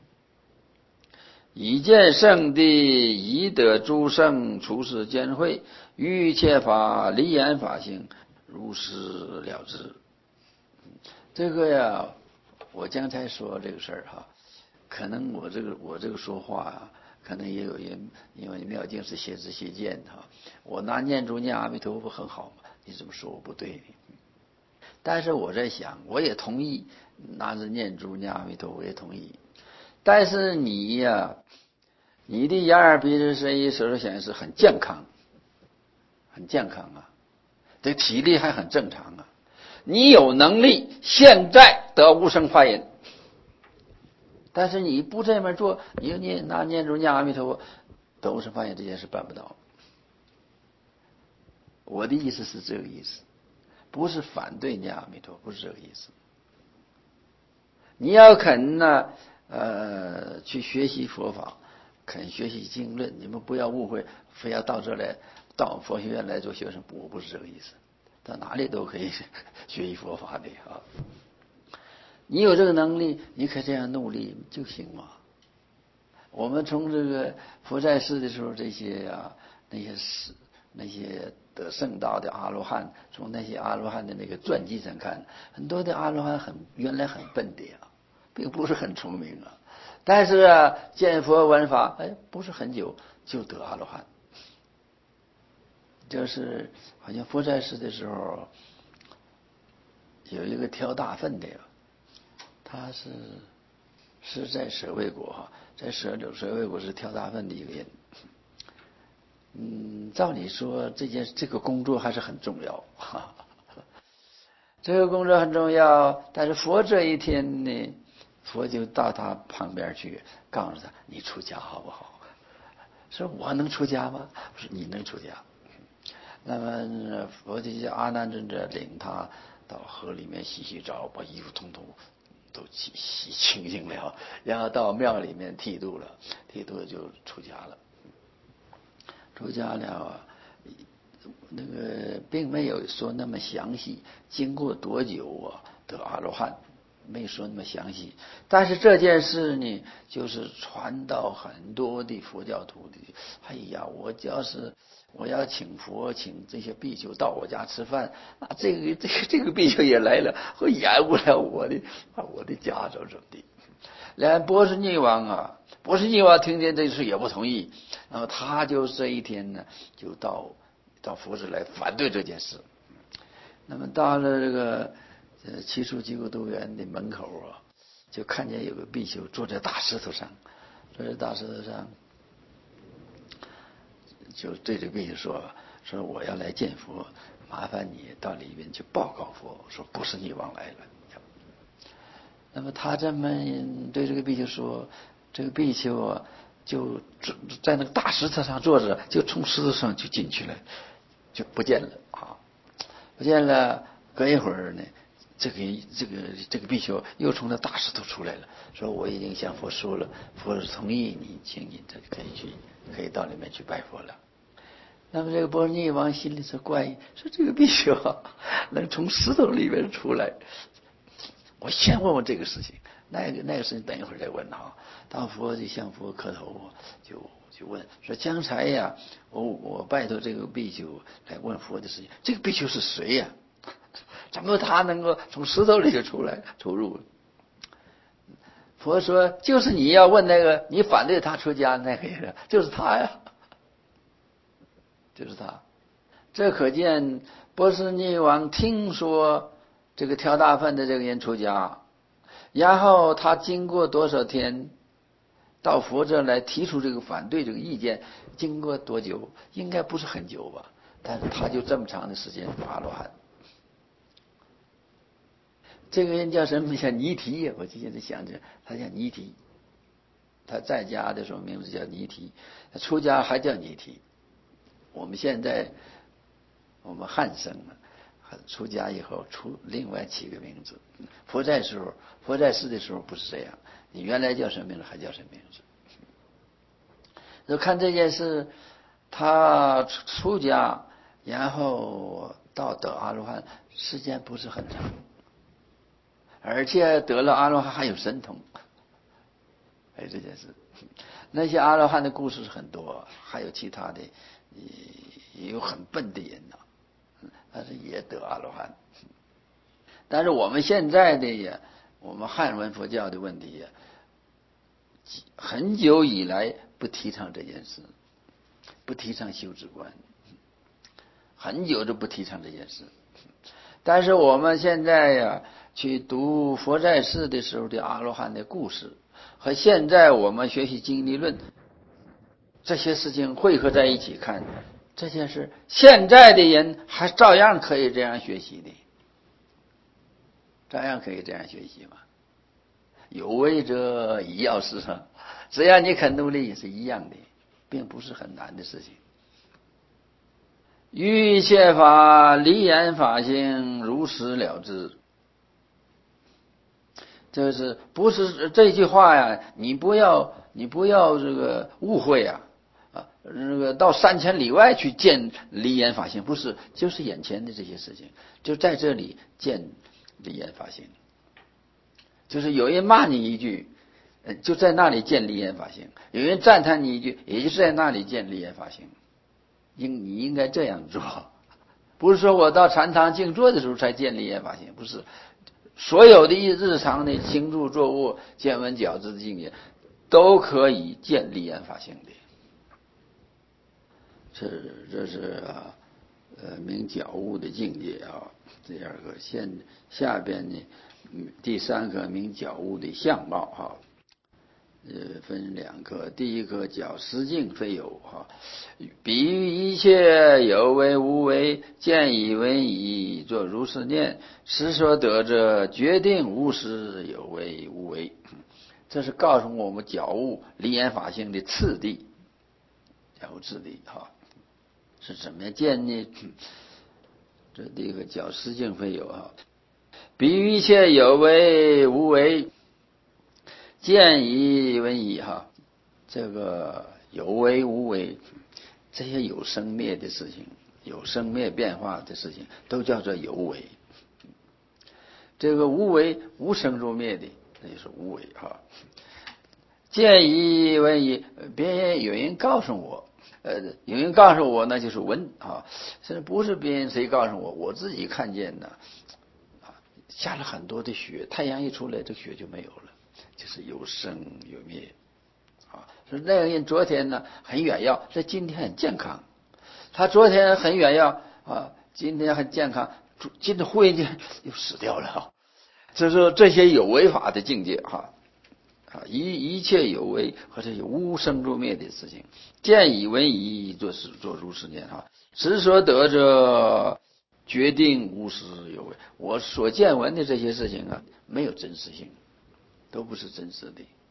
以见圣地，以得诸圣处世间会，于一切法离言法性，如是了之。这个呀，我刚才说这个事儿哈，可能我这个说话啊，可能也有人因为妙经是写知写见哈，我拿念珠念阿弥陀佛很好嘛，你怎么说我不对呢？但是我在想，我也同意拿着念珠念阿弥陀佛，我也同意。但是你呀，你的眼耳鼻舌身意手手显示很健康，很健康啊，这体力还很正常啊。你有能力现在得无生法忍，但是你不这么做，你拿念珠念阿弥陀佛得无生法忍这件事办不到。我的意思是这个意思，不是反对念阿弥陀，不是这个意思。你要肯呢，去学习佛法，肯学习经论，你们不要误会，非要到这来，到佛学院来做学生，我不是这个意思。到哪里都可以学习佛法的啊！你有这个能力，你可这样努力就行嘛。我们从这个佛在世的时候，这些啊那些得圣道的阿罗汉，从那些阿罗汉的那个传记上看，很多的阿罗汉原来很笨的呀，并不是很聪明啊。但是啊，见佛闻法，不是很久就得阿罗汉。就是好像佛在世的时候，有一个挑大粪的，他是在舍卫国哈，在舍卫国是挑大粪的一个人。照理说这个工作还是很重要，这个工作很重要。但是佛这一天呢，佛就到他旁边去，告诉他：“你出家好不好？”说：“我能出家吗？”我说：“你能出家。”那么佛就叫阿难尊者领他到河里面洗澡，把衣服统统都洗清净了，然后到庙里面剃度了，剃度就出家了。出家了，那个并没有说那么详细，经过多久啊得阿罗汉，没说那么详细。但是这件事呢，就是传到很多的佛教徒的。哎呀，我要请佛，请这些比丘到我家吃饭，那这个比丘也来了，会延误了我的家怎么的。连波斯匿王听见这事也不同意，然后他就这一天呢，就到佛寺来反对这件事。那么到了这个七处基国都园的门口啊，就看见有个比丘坐在大石头上，就对这个比丘说我要来见佛，麻烦你到里面去报告佛，说波斯匿王来了。那么他这么对这个比丘说， 这个比丘啊，就在那个大石头上坐着，就从石头上就进去了，就不见了啊，不见了。隔一会儿呢，这个比丘又从那大石头出来了，说我已经向佛说了，佛同意你，请你这可以到里面去拜佛了。那么这个波斯匿王心里是怪异，说这个比丘能从石头里面出来，我先问问这个事情，那个事情等一会儿再问啊。当佛就向佛磕头，就问说：将才呀，我拜托这个比丘来问佛的事情，这个比丘是谁呀？怎么他能够从石头里就出入？佛说：就是你要问那个你反对他出家那个人，就是他呀，就是他。这可见波斯匿王听说这个挑大粪的这个人出家，然后他经过多少天到佛这来提出这个反对这个意见，经过多久？应该不是很久吧，但是他就这么长的时间阿罗汉。这个人叫什么？叫尼提，我就现在想着他叫尼提。他在家的时候名字叫尼提，他出家还叫尼提。我们现在我们汉生出家以后出另外起个名字。佛在世的时候不是这样，你原来叫什么名字还叫什么名字。就看这件事，他出家然后到得阿罗汉时间不是很长，而且得了阿罗汉还有神通。这件事，那些阿罗汉的故事很多，还有其他的，也有很笨的人呢，但是也得阿罗汉。但是我们现在的我们汉文佛教的问题很久以来不提倡这件事，不提倡修止观，很久都不提倡这件事。但是我们现在去读佛在世的时候的阿罗汉的故事，和现在我们学习经理论这些事情汇合在一起看，这件事现在的人还照样可以这样学习的，照样可以这样学习嘛。有为者亦要是，只要你肯努力也是一样的，并不是很难的事情。于一切法离言法性，如实了之。就是不是这句话呀？你不要这个误会这个到3000里外去见离言法性，不是，就是眼前的这些事情，就在这里见离言法性。就是有人骂你一句，就在那里见离言法性；有人赞叹你一句，也就是在那里见离言法性。你应该这样做，不是说我到禅堂静坐的时候才见离言法性，不是。所有的日常的行住坐卧、见闻觉知的境界，都可以见离言法性的。这是明觉悟的境界啊。第二个下边呢，第三个明觉悟的相貌分2个。第一个叫实境非有比喻一切有为无为，见以为已，作如是念，实所得者决定无实有为无为。这是告诉我们觉悟离言法性的次第，觉悟次第是怎么样见呢？这第一个叫实境非有比喻一切有为无为，见以为已这个有为无为，这些有生灭的事情，有生灭变化的事情，都叫做有为。这个无为无生入灭的，那就是无为见以为已，别人有人告诉我，有人告诉我，那就是闻现在不是别人谁告诉我，我自己看见的下了很多的雪，太阳一出来，这雪就没有了，就是有生有灭说那个人昨天呢很远要，这今天很健康；他昨天很远要今天很健康，今天忽然间又死掉了就是这些有为法的境界一切有为或者有无生入灭的事情，见以为已，做如是念实所得者决定无实有为。我所见闻的这些事情没有真实性，都不是真实的。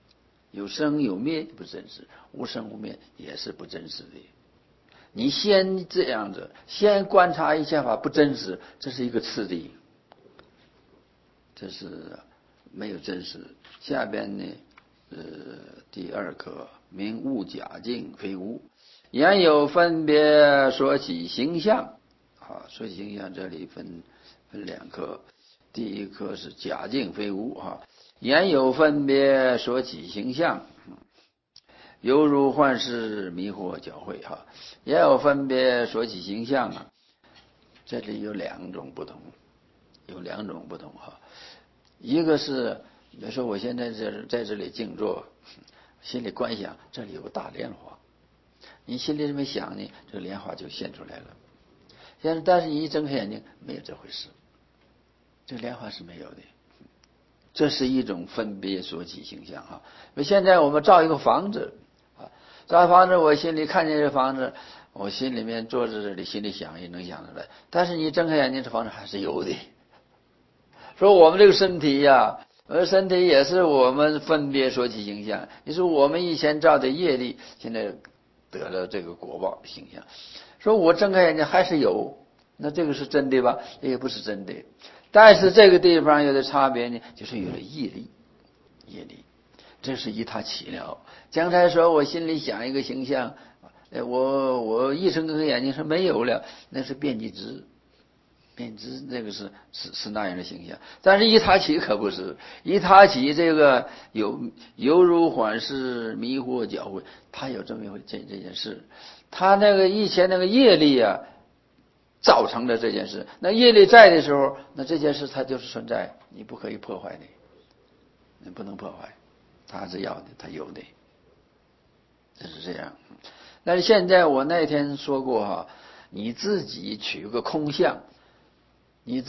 有生有灭不真实，无生无灭也是不真实的。你先这样子，先观察一切法不真实，这是一个次第，这是没有真实。下边呢，第二课，名物假境非物，言有分别所起形象。啊，所起形象这里分两课，第一课是假境非物啊，言有分别所起形象。犹如幻视迷惑搅秽哈，也有分别所起形象啊。这里有两种不同哈。一个是，比如说我现在在这里静坐，心里观想这里有个大莲花，你心里这么想呢，这个莲花就现出来了。但是你一睁开眼睛，没有这回事，这个莲花是没有的。这是一种分别所起形象哈。现在我们造一个房子。造房子，我心里看见这房子，我心里面坐在这里，心里想也能想出来。但是你睁开眼睛，这房子还是有的。说我们这个身体呀，身体也是我们分别所起形象。你说我们以前造的业力，现在得了这个果报的形象。说我睁开眼睛还是有，那这个是真的吧？也不是真的。但是这个地方有的差别呢，就是有了业力，这是依他起了。刚才说我心里想一个形象，我一睁开眼睛是没有了，那是变即知，这个是那样的形象。但是依他起可不是，依他起这个犹如幻视迷惑搅秽，他有这么一回这件事，他那个以前那个业力啊，造成的这件事。那业力在的时候，那这件事它就是存在，你不可以破坏的，你不能破坏。他是要的，他有的，这是这样。但是现在我那天说过哈，你自己取个空相，你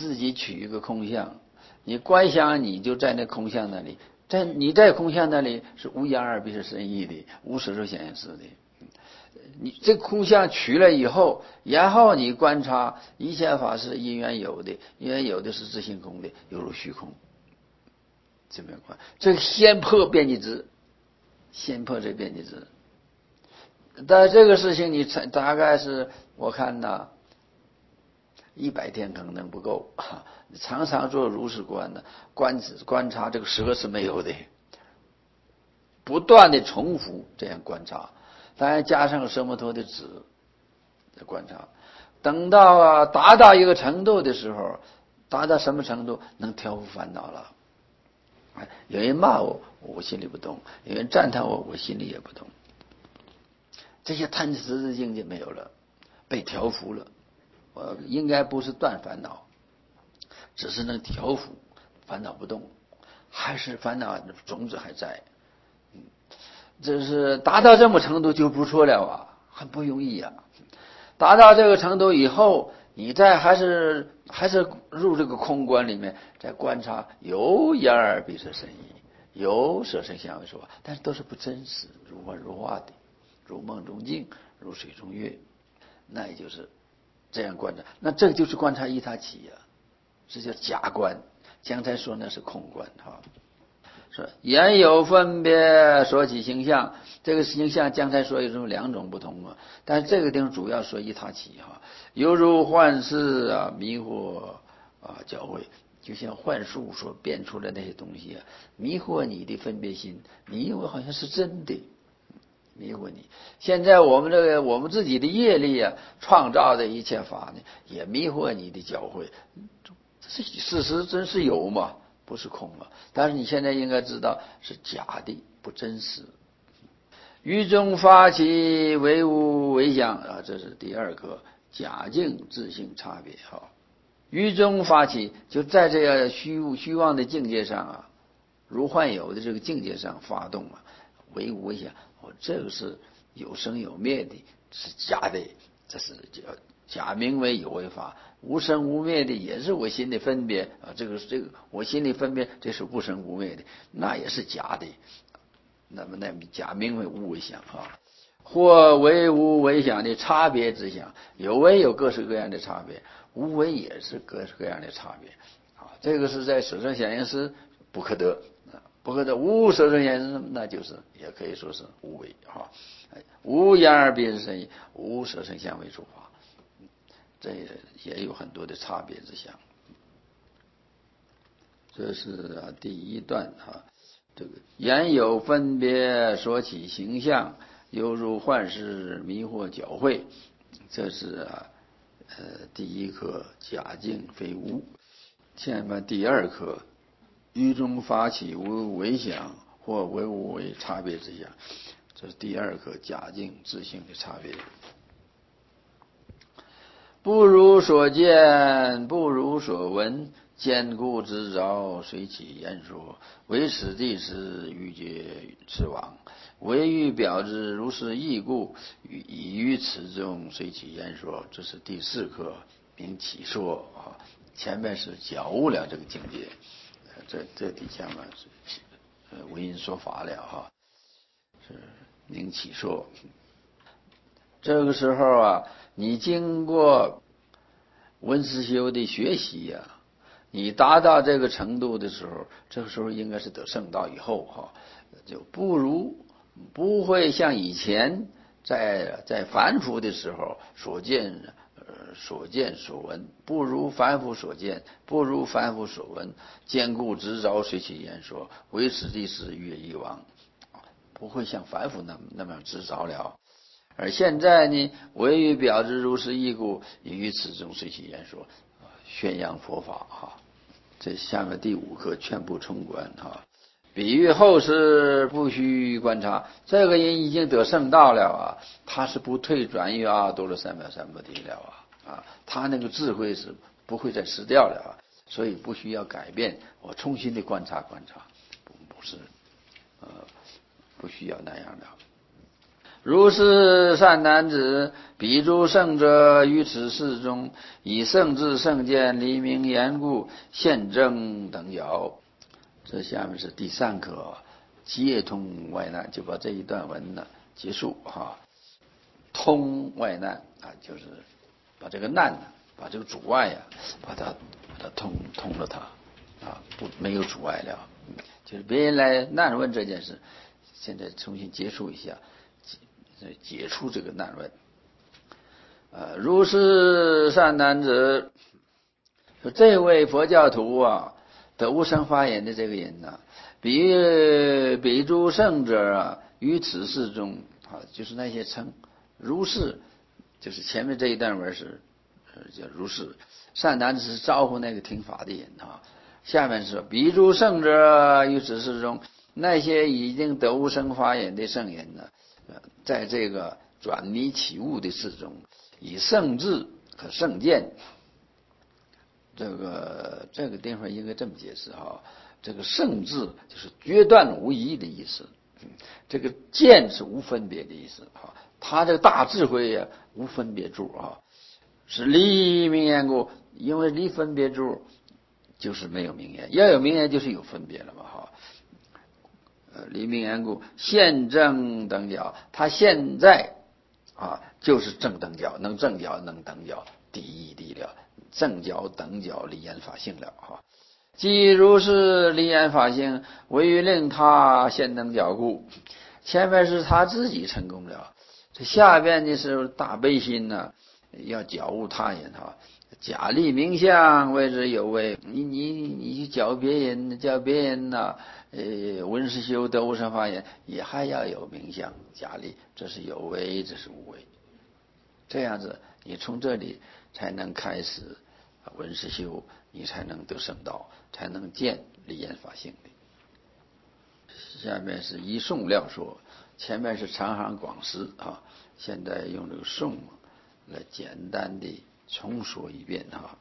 观想，你就在那空相那里，你在空相那里是无言而必是深意的，无实受显现实的。你这空相取了以后，然后你观察一切法是因缘有的，因缘有的是自性空的，犹如虚空。这么观，这个先破边际知，这边际知。但这个事情你大概是我看呐，100天可能不够，常常做如是观的观察，这个蛇是没有的，不断的重复这样观察，当然加上奢摩他的止的观察，等到达到一个程度的时候，达到什么程度能调伏烦恼了？有人骂我，我心里不动；有人赞叹我，我心里也不动。这些贪执的境界没有了，被调伏了。应该不是断烦恼，只是能调伏烦恼不动，还是烦恼种子还在。这是达到这么程度就不错了啊，很不容易啊。达到这个程度以后，你再还是入这个空观里面，再观察有眼耳鼻舌身意，有色声香味触法，但是都是不真实，如幻如化的，如梦中镜，如水中月，那也就是这样观察。那这个就是观察依他起啊，这叫假观。刚才说那是空观哈。说言有分别所起形象，这个形象刚才说有这么两种不同啊，但是这个地方主要说依他起哈，犹如幻视迷惑搅秽，就像幻术所变出来那些东西迷惑你的分别心，你以为好像是真的，迷惑你。现在我们自己的业力创造的一切法呢，也迷惑你的搅秽，这事实真是有嘛？不是空嘛？但是你现在应该知道是假的，不真实。于中发起为物为相这是第二个假境自性差别哈。于中发起就在这个虚妄的境界上如幻有的这个境界上发动为物为相，这个是有生有灭的，是假的，这是假名为有为法。无生无灭的也是我心里分别这个我心里分别，这是无生无灭的，那也是假的。那么假名为无为相或为无为相的差别之相，有为有各式各样的差别，无为也是各式各样的差别这个是在舍身显现时不可得不过这无色声言是那就是也可以说是无为啊，无眼耳鼻舌身意，无色声香味触法，这也有很多的差别之相。这是第一段啊，这个言有分别，说起形象，犹如幻视，迷惑搅秽。这是第一课假境非无。下面第二课于中发起无为想或为无为差别之相。这是第二课假境自性的差别。不如所见，不如所闻，坚固执着，随其言说，为此地时，欲界之往，唯欲表之，如是义故，已于此中，随其言说。这是第四课名起说啊，前面是觉悟了这个境界，这底下嘛是为因说法了哈，是名起说。这个时候啊，你经过文思修的学习呀，你达到这个程度的时候，这个时候应该是得圣道以后哈，就不会像以前在凡夫的时候所见所闻，不如凡夫所见，不如凡夫所闻，坚固执着，随其言说，为此地时，欲界往，不会像凡夫那么执着了。而现在呢，唯欲表之，如是义故，已于此中，随其言说，宣扬佛法哈。这下面第五课全部充观哈。比喻后世不须观察，这个人已经得圣道了啊，他是不退转于多罗三藐三菩提了啊，他那个智慧是不会再失掉了啊，所以不需要改变，我重新的观察，不是不需要那样的。如是善男子，彼诸圣者于此世中，以圣智圣见离明言故，现证等角。这下面是第三课，皆通外难，就把这一段文呢结束哈。通外难啊，就是把这个难，把这个阻碍呀，把它通了它啊，没有阻碍了。就是别人来难问这件事，现在重新结束一下。解除这个难问。如是善男子，说这位佛教徒啊，得无生发言的这个人呢，比诸圣者啊，于此世中啊，就是那些称如是，就是前面这一段文是叫如是善男子是招呼那个听法的人啊，下面是比诸圣者于此世中，那些已经得无生发言的圣人呢，在这个转迷起悟的事中，以圣智和圣见，这个地方应该这么解释哈，这个圣智就是决断无疑的意思，这个见是无分别的意思哈，他这个大智慧呀，无分别住啊，是离明言故，因为离分别住就是没有明言，要有明言就是有分别了嘛哈。离明言故，现正等角，他现在就是正等角，能正角能等角，第一地了，正角等角离言法性了哈。即如是离言法性，唯欲令他现等角故。前面是他自己成功了，这下边的是大悲心呢，要觉悟他人哈。假立名相谓之有为，你去教别人呐，闻思修得无生发言，也还要有名相假立，这是有为，这是无为。这样子，你从这里才能开始闻思修，你才能得圣道，才能见离言法性的。下面是依颂料说，前面是长行广释啊，现在用这个颂来简单的重说一遍哈。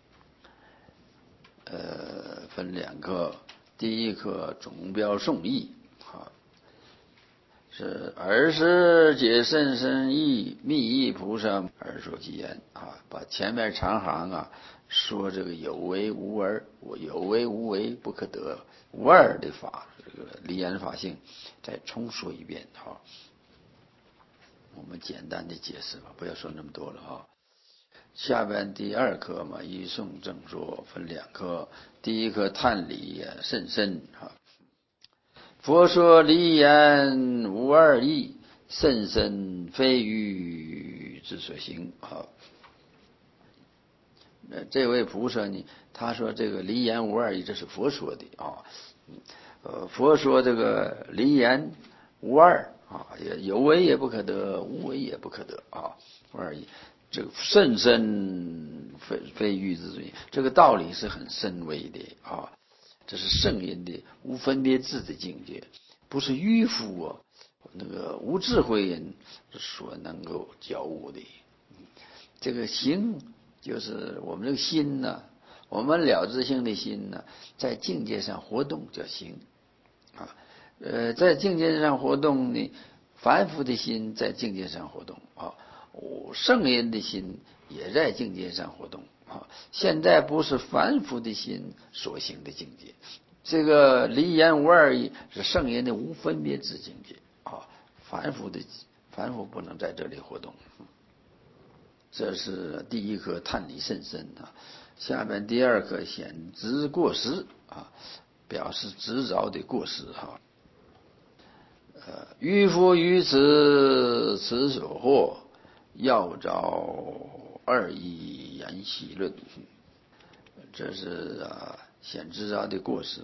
分两课，第一课总标颂义哈，是尔时解甚深义，密意菩萨而说其言啊，把前面长行说这个有为无为，有为无为不可得，无二的法，这个离言法性，再重说一遍哈。我们简单的解释吧，不要说那么多了哈。下边第二课嘛，依颂正说分两课，第一课探理甚深哈。 佛说离言无二义，甚深非欲之所行。好，这位菩萨呢，他说这个离言无二义，这是佛说的啊。佛说这个离言无二啊，有为也不可得，无为也不可得啊，无二义。这个甚深非欲之所行，这个道理是很深微的啊。这是圣人的无分别智的境界，不是愚夫啊，那个无智慧人所能够觉悟的。这个行就是我们这个心呢，我们了知性的心呢，在境界上活动叫行啊。在境界上活动呢，凡夫的心在境界上活动啊，圣人的心也在境界上活动啊。现在不是凡夫的心所行的境界，这个离言无二义是圣人的无分别之境界啊。凡夫不能在这里活动。这是第一课探理甚深啊。下面第二课显知过失啊，表示执着的过失哈。愚夫于此所惑，要着二义言细论。这是显知着的过失。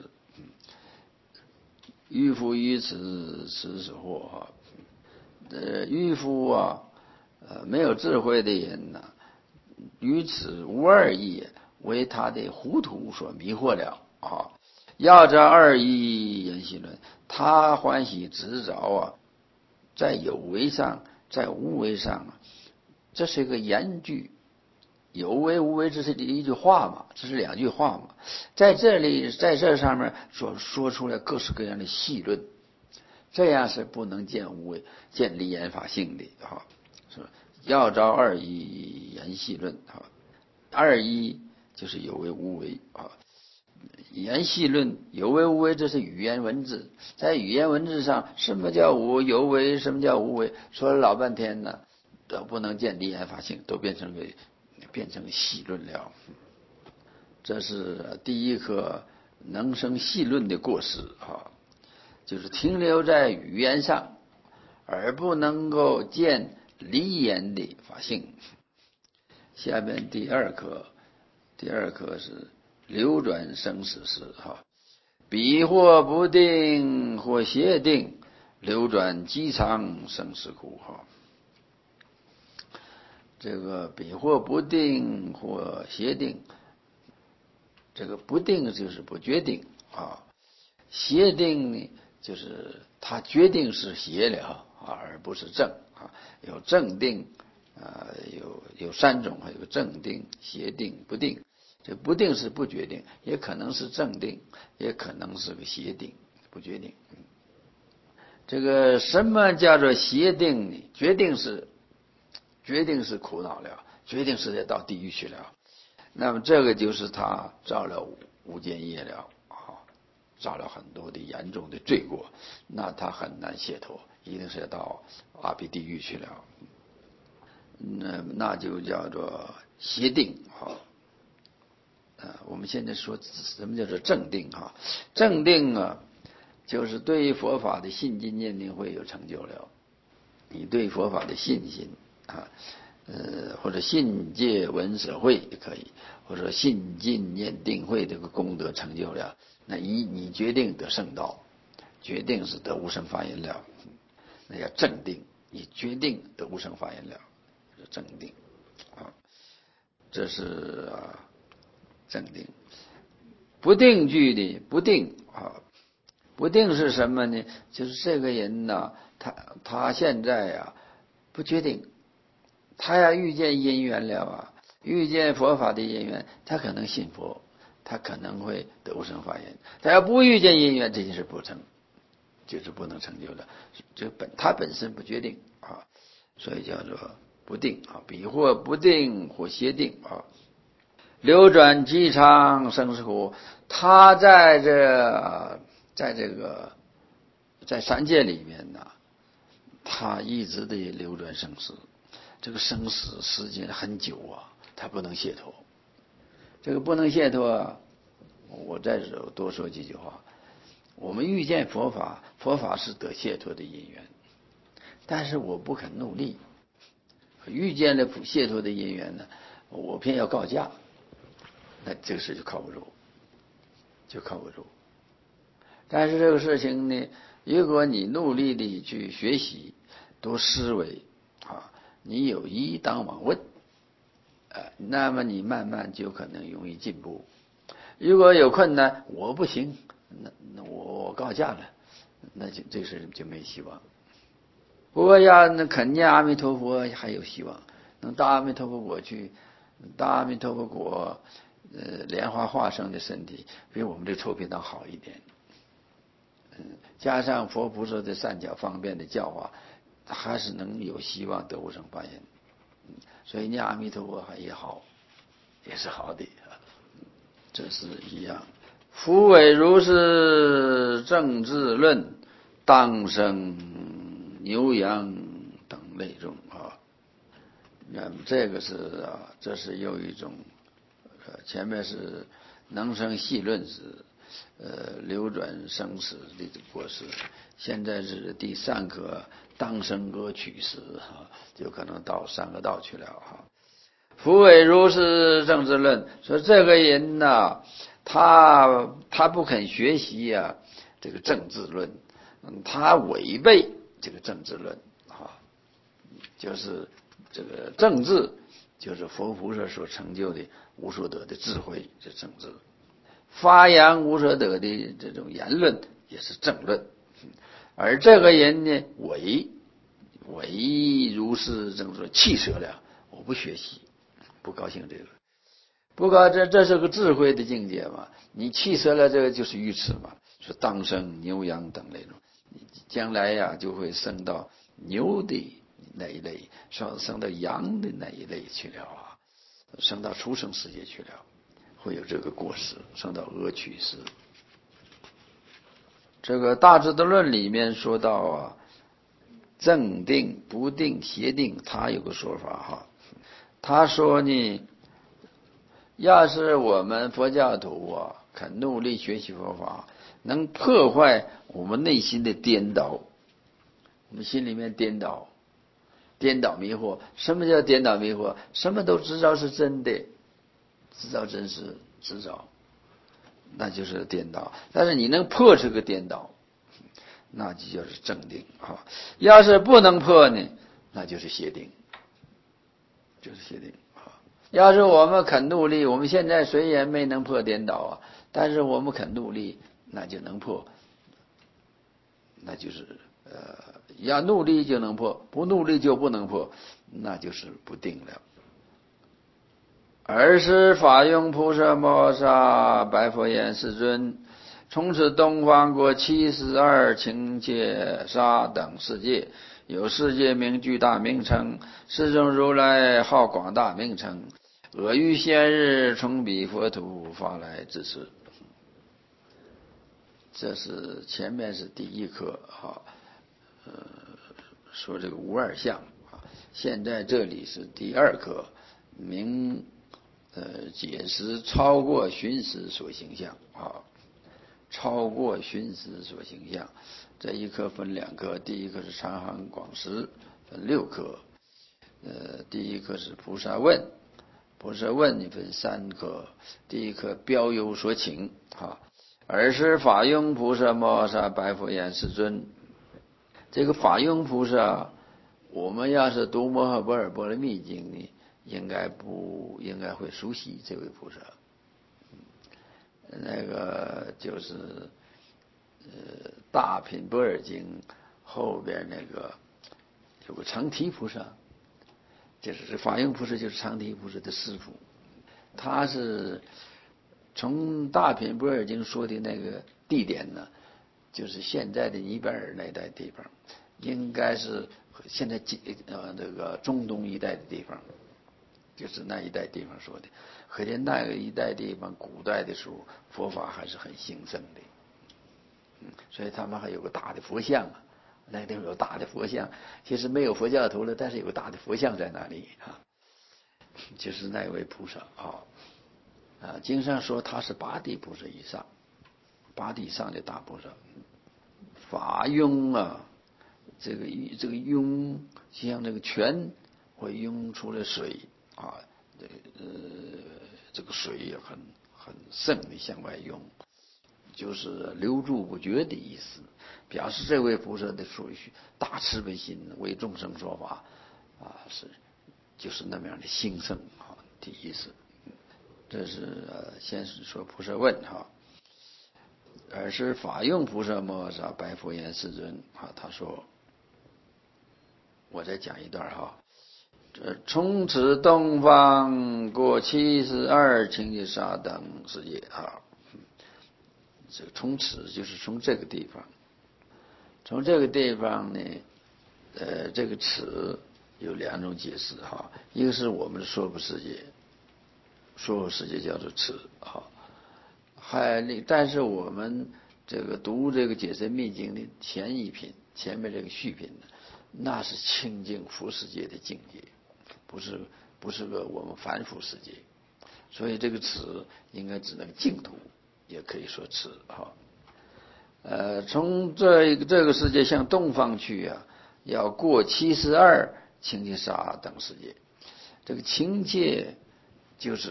愚夫于此所惑啊，愚夫啊，没有智慧的人呢，于此无二义，为他的糊涂所迷惑了啊。要这二义言细论，他欢喜执着啊，在有为上，在无为上，这是一个言句。有为无为，这是一句话嘛，这是两句话嘛。在这里，在这上面所说出来各式各样的细论，这样是不能见无为、见离言法性的啊。是吧？要着二义言细论啊，二义就是有为无为啊。言细论有为无为，这是语言文字，在语言文字上，什么叫有为，什么叫无为，说了老半天呢，都不能见离言法性，都变成细论了。这是第一课能生细论的过失啊，就是停留在语言上，而不能够见离言的法性。下面第二课是流转生死事哈，彼或不定，或邪定，流转机常生死苦哈。这个彼或不定，或邪定，这个不定就是不决定啊，邪定呢就是他决定是邪了而不是正啊。有正定有三种，还有正定、邪定、不定。这不定是不决定，也可能是正定，也可能是个邪定，不决定。这个什么叫做邪定呢？决定是苦恼了，决定是要到地狱去了。那么这个就是他造了无间业了啊，造了很多的严重的罪过，那他很难解脱，一定是要到阿鼻地狱去了。那就叫做邪定啊。我们现在说什么叫做正定啊？正定啊，就是对于佛法的信心念定会有成就了。你对佛法的信心啊，或者信戒闻舍会也可以，或者信进念定会这个功德成就了，那你决定得圣道，决定是得无生法忍了，那叫正定。你决定得无生法忍了，是正定啊。这是正定。不定句的不定啊，不定是什么呢？就是这个人呢，他现在不决定，他要遇见因缘了遇见佛法的因缘，他可能信佛，他可能会得无生法忍。他要不遇见因缘，这件事不成，就是不能成就的。他本身不决定啊，所以叫做不定啊。彼或不定，或邪定啊。流转机常生死苦，他在三界里面呢，他一直的流转生死，这个生死时间很久他不能解脱。这个不能解脱我再多说几句话。 我们遇见佛法，佛法是得解脱的因缘，但是我不肯努力，遇见了解脱的因缘呢，我偏要告假，那这个事就靠不住，就靠不住。但是这个事情呢，如果你努力的去学习、多思维啊，你有疑当往问，那么你慢慢就可能容易进步。如果有困难，我不行，那我告假了，那就这事就没希望。不过要那肯念阿弥陀佛还有希望，能到阿弥陀佛果去，到阿弥陀佛果，莲花化生的身体比我们这臭皮囊好一点。加上佛菩萨的善巧方便的教化，还是能有希望得无生法忍。所以念阿弥陀佛也好，也是好的，这是一样。夫为如是正智论，当生牛羊等类中啊。那么这个是这是有一种，前面是能生细论是流转生死的过失，现在是第三个当生歌取时就可能到三个道去了夫为如是正智论，说这个人呢，他不肯学习这个正智论，他违背这个正智论就是这个正智，就是佛菩萨所成就的无所得的智慧，这正智。发扬无所得的这种言论也是正论，而这个人呢，违如是正智，弃舍了，我不学习，不高兴这个。不过这是个智慧的境界嘛，你弃舍了这个就是愚痴嘛，说当生牛羊等类中，将来就会升到牛的那一类，升到羊的那一类去了升到畜生世界去了，会有这个过失，升到恶趣世。这个大智度论里面说到正定、不定、邪定，他有个说法他说呢，要是我们佛教徒肯努力学习佛法，能破坏我们内心的颠倒，我们心里面颠倒迷惑。什么叫颠倒迷惑？什么都知道是真的，知道真实，知道那就是颠倒。但是你能破这个颠倒，那就叫是正定要是不能破呢，那就是邪定，就是邪定要是我们肯努力，我们现在虽然没能破颠倒但是我们肯努力，那就能破。那就是要努力就能破，不努力就不能破，那就是不定了。尔时法用菩萨摩萨白佛言：世尊，从此东方国72情界沙等世界，有世界名巨大名称，世中如来号广大名称，我欲先日从彼佛土发来之事。这是前面是第一课说这个无二相现在这里是第二课，明解释超过寻思所行相超过寻思所行相。这一课分两课，第一课是长行广识，分6课。第一课是菩萨问，菩萨问你分3课。第一课标有所请尔时法用菩萨摩萨白佛言：世尊，这个法用菩萨，我们要是读摩诃般若波罗蜜经呢，应该会熟悉这位菩萨。那个就是大品般若经后边那个有个长提菩萨，就是法用菩萨，就是长提菩萨的师父。他是从大品般若经说的那个地点呢，就是现在的尼泊尔那一带地方，应该是现在这个中东一带的地方，就是那一带地方说的。可见那个一带地方古代的时候佛法还是很兴盛的，所以他们还有个大的佛像那个地方有大的佛像，其实没有佛教徒了，但是有个大的佛像在那里就是那位菩萨经上说他是8地菩萨以上， 八地上的大菩萨。法涌啊，这个涌像这个泉会涌出来水啊，这个水也很盛的向外涌，就是流注不绝的意思，表示这位菩萨的属于大慈悲心，为众生说法啊，就是那么样的兴盛啊的意思。这是先是说菩萨问哈。尔时法涌菩萨摩诃萨白佛言：世尊啊，他说，我再讲一段哈。从此东方过72清净沙等世界啊，这个从此就是从这个地方，从这个地方呢，这个此有两种解释哈，一个是我们的娑婆世界，娑婆世界叫做此啊。但是我们这个读这个解深密经的前一品，前面这个序品呢，那是清净佛世界的境界，不是个我们凡夫世界，所以这个此应该指那个净土，也可以说此哈。从这个世界向东方去啊，要过72清净沙等世界。这个清界就是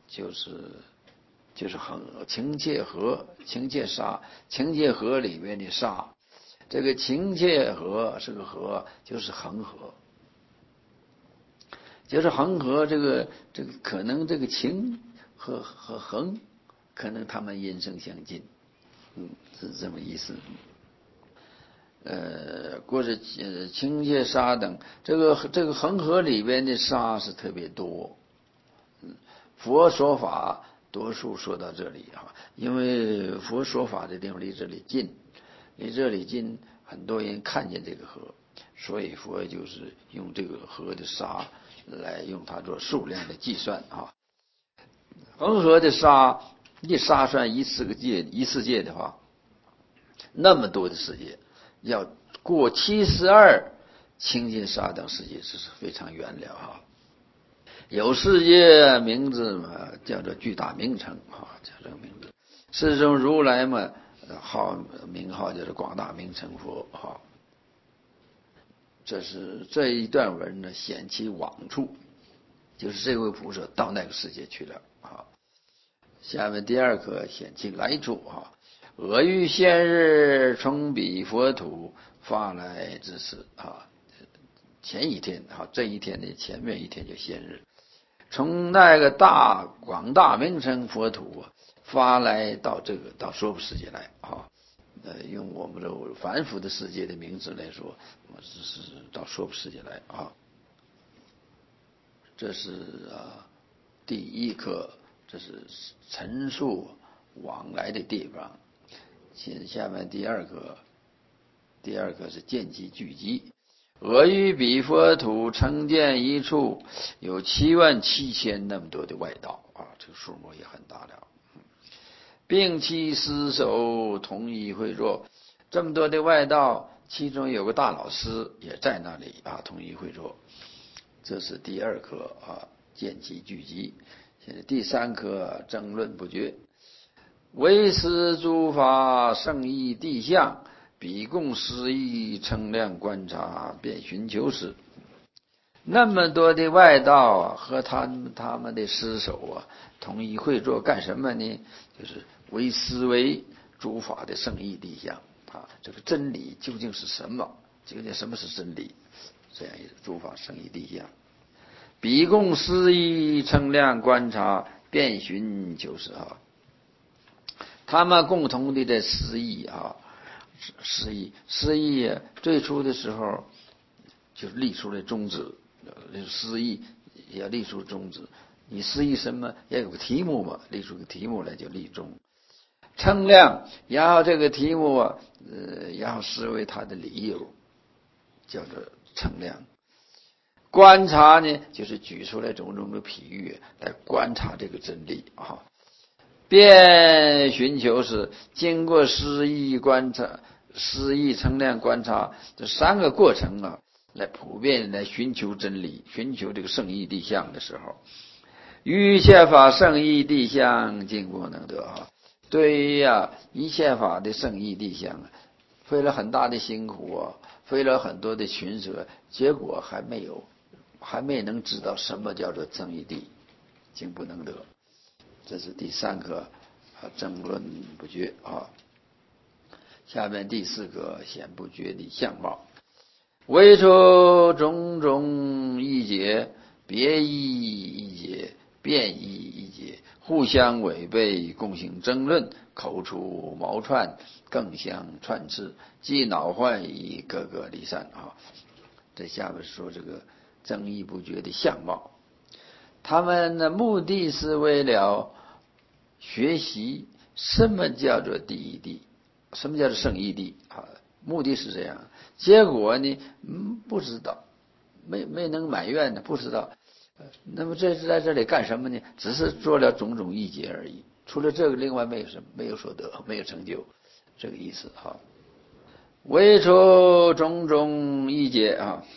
清界河、清界沙、清界河里面的沙。这个清界河是个河，就是恒河，就是恒河。这个可能这个清和恒，可能他们音声相近，是这么意思。过着清界沙等，这个恒河里边的沙是特别多。佛说法多数说到这里啊，因为佛说法的地方离这里近，很多人看见这个河，所以佛就是用这个河的沙来用它做数量的计算啊。恒河的沙，一沙算一世界的话，那么多的世界，要过72清净沙等世界，这是非常远了哈。有世界名字嘛，叫做巨大名城啊，叫这个名字。世中如来嘛，名号叫做广大明成佛哈。这一段文呢，显其往处，就是这位菩萨到那个世界去了啊。下面第二课显其来处啊。我欲先日从彼佛土发来之时啊，前一天啊，这一天的前面一天就先日。从那个广大名城佛土发来到娑婆世界来啊，用我们的凡夫的世界的名字来说，是到娑婆世界来啊。这是第一课，这是陈述往来的地方。下面第二课是见其聚集。我于彼佛土成建一处，有77000那么多的外道啊，这个数目也很大了。并其师首同一会坐，这么多的外道，其中有个大老师也在那里啊，同一会坐。这是第二课啊，见其聚集。现在第三课争论不决。唯识诸法圣义谛相，彼共思义称量观察，便寻求时。那么多的外道啊，和他们的师首啊，同一会坐干什么呢？就是为思维诸法的圣义谛相啊，这个真理究竟是什么？究竟什么是真理？这样一个诸法圣义谛相，彼共思义称量观察，便寻求时啊。他们共同的思义啊，思义最初的时候就是立出了宗旨，思义也立出宗旨。你思义什么？要有个题目嘛，立出个题目来就立宗。称量，然后这个题目啊，然后思维它的理由，叫做称量。观察呢，就是举出来种种的譬喻来观察这个真理啊。便寻求是经过思义观察、思义称量观察这三个过程啊，来普遍来寻求真理，寻求这个圣义谛相的时候，于切法圣义谛相尽过能得啊。 对于一切法的圣义谛相费了很大的辛苦费了很多的群舍，结果还没能知道什么叫做正义谛，竟不能得。这是第三个争论不决下面第四个显不绝的相貌，为出种种义解，别义义解，变义义解，互相违背，共行争论，口出毛串，更相串刺，既恼坏以各个离散这下面说这个争议不绝的相貌，他们的目的是为了学习什么叫做第一谛，什么叫做圣义谛目的是这样，结果呢不知道，没能满愿的不知道，那么这是在这里干什么呢？只是做了种种义解而已，除了这个另外没有所得，没有成就，这个意思为出种种义解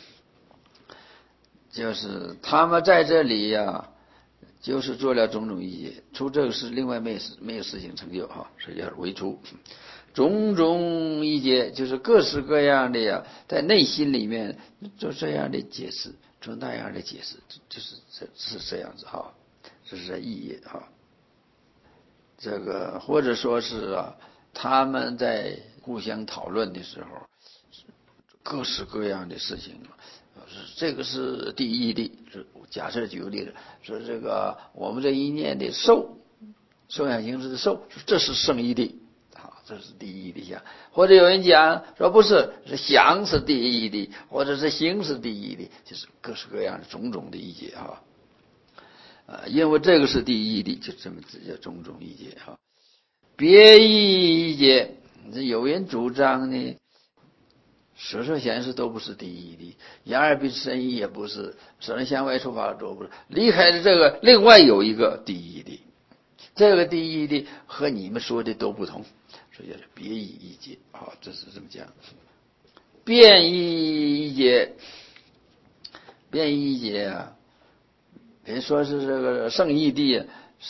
就是他们在这里就是做了种种义解，除这个事另外没有事情成就所以叫为出种种义解，就是各式各样的在内心里面做这样的解释，做那样的解释，就是是这样子这是意义这个或者说是他们在互相讨论的时候，各式各样的事情这个是第一谛，假设举个例子，说这个我们这一念的受想行识的受，这是圣义谛这是第一谛相。或者有人讲说不是，是想是第一谛，或者是行是第一谛，就是各式各样的种种的义解因为这个是第一谛，就这么叫种种义解别义义解，有人主张呢色显示都不是第一谛，眼耳鼻身意也不是，色人相外触法都不是，离开了这个另外有一个第一谛，这个第一谛和你们说的都不同，所以叫别义义解这是这么讲。变义义解，变义义解别说是这个圣义谛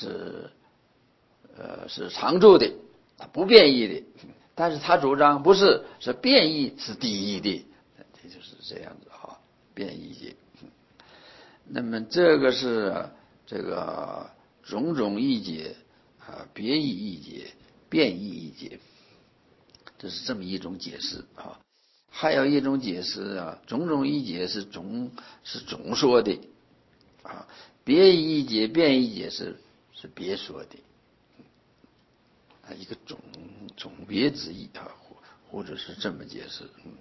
是常住的，不变异的，但是他主张不是，是变异是第一谛，这就是这样子变异解。那么这个是这个种种义解别义义解，变异义解，这是这么一种解释还有一种解释种种义解是总说的别义义解变义解是别说的一个总别之意或者是这么解释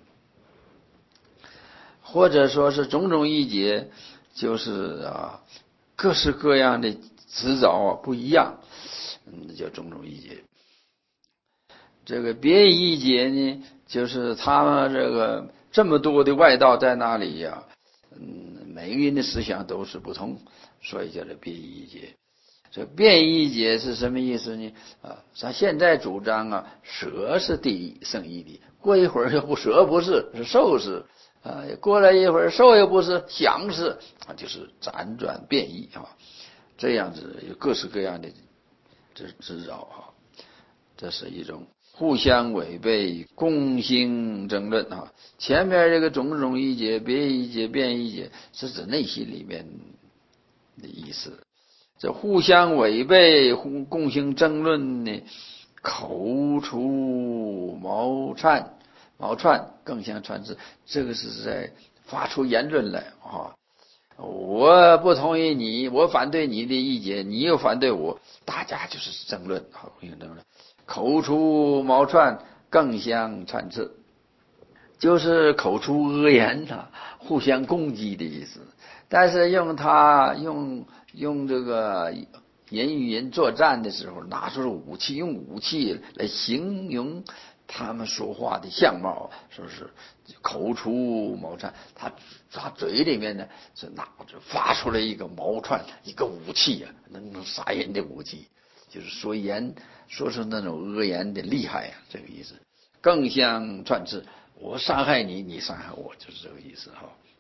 或者说是种种义解就是各式各样的执照不一样那叫种种义解。这个别义解呢，就是他们这个这么多的外道在那里每个人的思想都是不同，所以叫做别义解。这变义解是什么意思呢？他现在主张舍是第一圣义谛，过一会儿又不舍不是受是过了一会儿受又不是想是就是辗转变异这样子有各式各样的执照这是一种互相违背，共行争论前面这个种种义解、别义解、变义解，是指内心里面的意思。这互相违背、共行争论呢，口出毛串，更相串刺，这个是在发出言论来我不同意你，我反对你的意见，你又反对我，大家就是争论互相争论。口出毛串，更相串刺，就是口出恶言互相攻击的意思。但是用这个人与人作战的时候，拿出武器，用武器来形容他们说话的相貌，说是口出毛串，他嘴里面呢是拿着发出来一个毛串，一个武器能杀人的武器，就是说出那种恶言的厉害这个意思。更相串刺，我伤害你，你伤害我，就是这个意思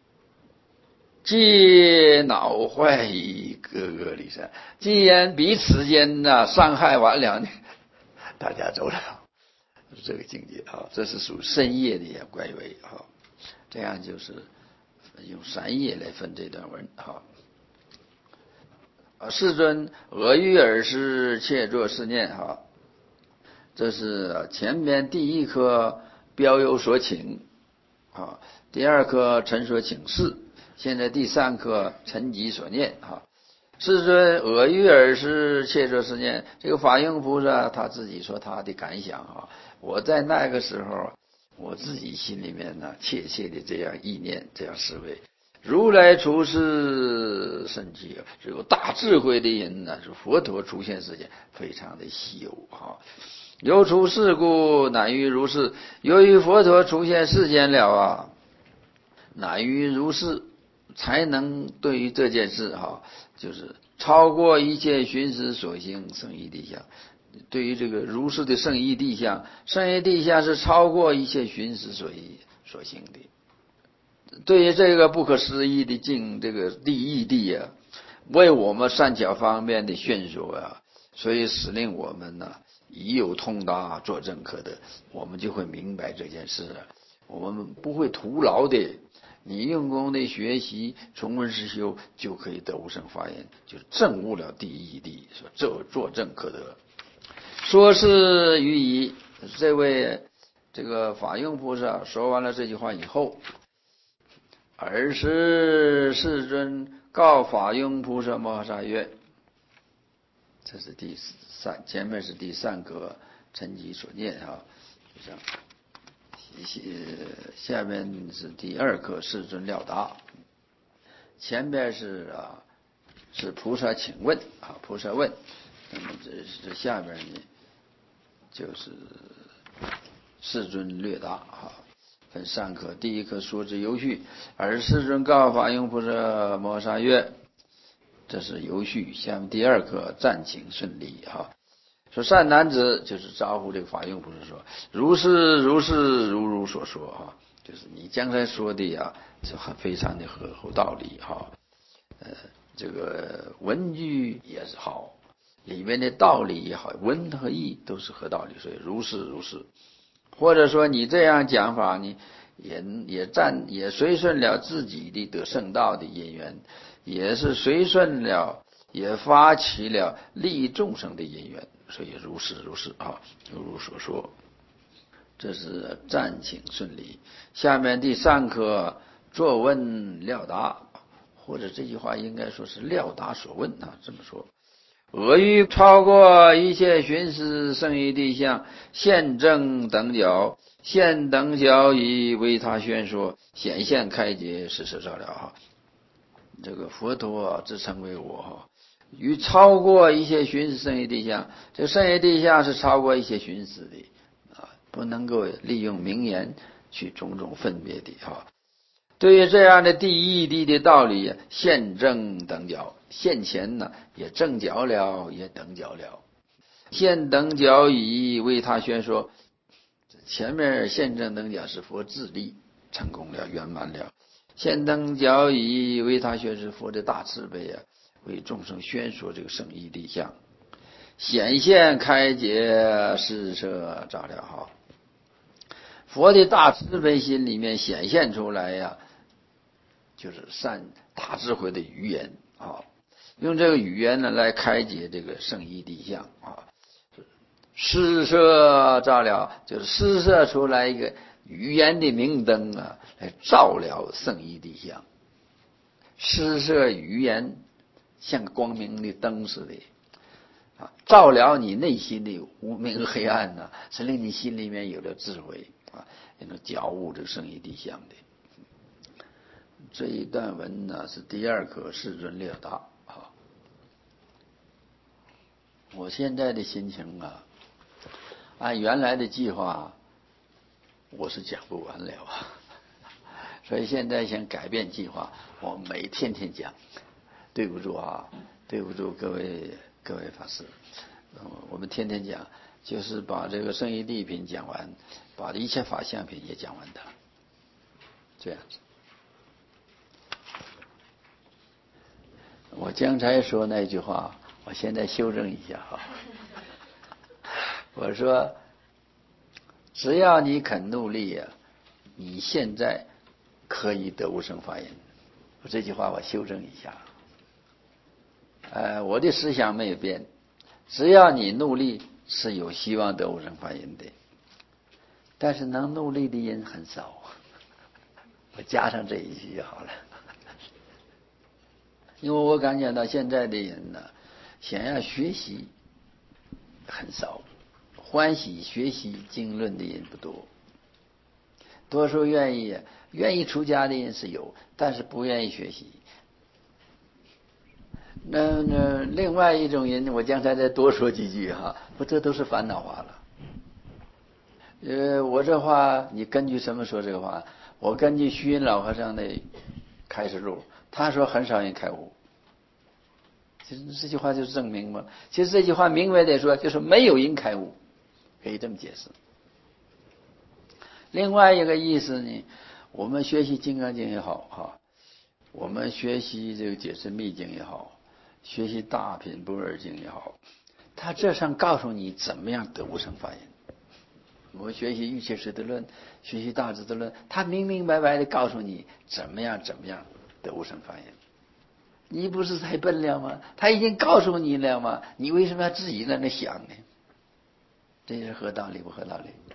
既恼坏各个离散，既然彼此间伤害完了呢， 大家走了，这个境界啊，这是属深业的怪位啊。这样就是用三业来分这段文啊。世尊阿育尔时切作是念哈，这是前面第一颗标有所请啊，第二颗陈所请示，现在第三颗陈己所念啊。世尊阿育尔时切作是念，这个法应菩萨他自己说他的感想啊，我在那个时候我自己心里面呢切切的这样意念，这样思维。如来出世甚奇，只有大智慧的人呢，是佛陀出现世间非常的稀有啊。有出世故，乃于如是。由于佛陀出现世间了啊，乃于如是，才能对于这件事哈，就是超过一切寻思所行圣义地相。对于这个如是的圣义地相，圣义地相是超过一切寻思所行的。对于这个不可思议的境，这个第一地啊，为我们善巧方便的宣说啊，所以使令我们呢，已有通达作证可得，我们就会明白这件事了。我们不会徒劳的，你用功的学习，从闻实修，就可以得无生法眼，就证悟了第一地，说作证可得。说是于矣，这位这个法应菩萨说完了这句话以后，尔时世尊告法应菩萨摩诃萨曰：这是第三，前面是第三个陈己所念啊，就这样。下面是第二个世尊了答，前边是菩萨请问啊，菩萨问，那么这下边呢就是世尊略答啊。分三科，第一科说之游序，尔世尊告法应菩萨摩诃萨曰，这是游序。下面第二科暂请顺利哈，说善男子，就是招呼这个法应菩萨说，如是如是如如所说哈，就是你刚才说的呀，就很非常的合乎道理哈。这个文句也是好，里面的道理也好，文和义都是合道理，所以如是如是。或者说你这样讲法，你也随顺了自己的得圣道的因缘，也是随顺了，也发起了利益众生的因缘，所以如是如是啊，如如所说。这是暂请顺利。下面第三科作问料答，或者这句话应该说是料答所问啊，这么说。阿育超过一切寻思圣义地相，现正等觉，现等觉以为他宣说，显现开解，实摄照料哈。这个佛陀自称为我哈，于超过一切寻思圣义地相，这圣义地相是超过一切寻思的啊，不能够利用名言去种种分别的哈。对于这样的第一地的道理，现正等觉，现前呢也正觉了，也等觉了。现等觉已为他宣说，前面现正等觉是佛自力成功了，圆满了。现等觉已为他宣是佛的大慈悲啊，为众生宣说这个圣义地相，显现开解，实摄照料哈。佛的大慈悲心里面显现出来呀，就是善大智慧的语言啊，用这个语言呢来开解这个圣义地相啊，施设照料，就是施设出来一个语言的明灯啊，来照料圣义地相。施设语言像光明的灯似的啊，照料你内心的无明黑暗呢，是令你心里面有了智慧啊，也能觉悟这个圣义地相的。这一段文呢是第二课世尊略答啊。我现在的心情啊，按原来的计划，我是讲不完了啊，所以现在想改变计划，我天天讲。对不住啊，对不住各位法师，我们天天讲，就是把这个圣义地品讲完，把一切法相品也讲完的，这样子。我刚才说那句话，我现在修正一下哈。 我说，只要你肯努力啊，你现在可以得无生法印。这句话我修正一下，我的思想没有变，只要你努力是有希望得无生法印的，但是能努力的人很少。我加上这一句就好了，因为我感觉到现在的人呢，想要学习很少，欢喜学习经论的人不多，多数愿意出家的人是有，但是不愿意学习。那另外一种人，我将才再多说几句哈，这都是烦恼话了。我这话你根据什么说这个话？我根据虚云老和尚的开示录，他说很少人开悟。其实这句话就是证明嘛。其实这句话明白的说，就是没有人开悟，可以这么解释。另外一个意思呢，我们学习《金刚经》也好哈，我们学习这个《解释密经》也好，学习《大品般若经》也好，他这上告诉你怎么样得无生法印。我们学习《瑜伽师地论》，学习《大智度论》，他明明白白的告诉你怎么样得无生法印。你不是太笨了吗？他已经告诉你了吗？你为什么要自己在那想呢？这是合道理不合道理？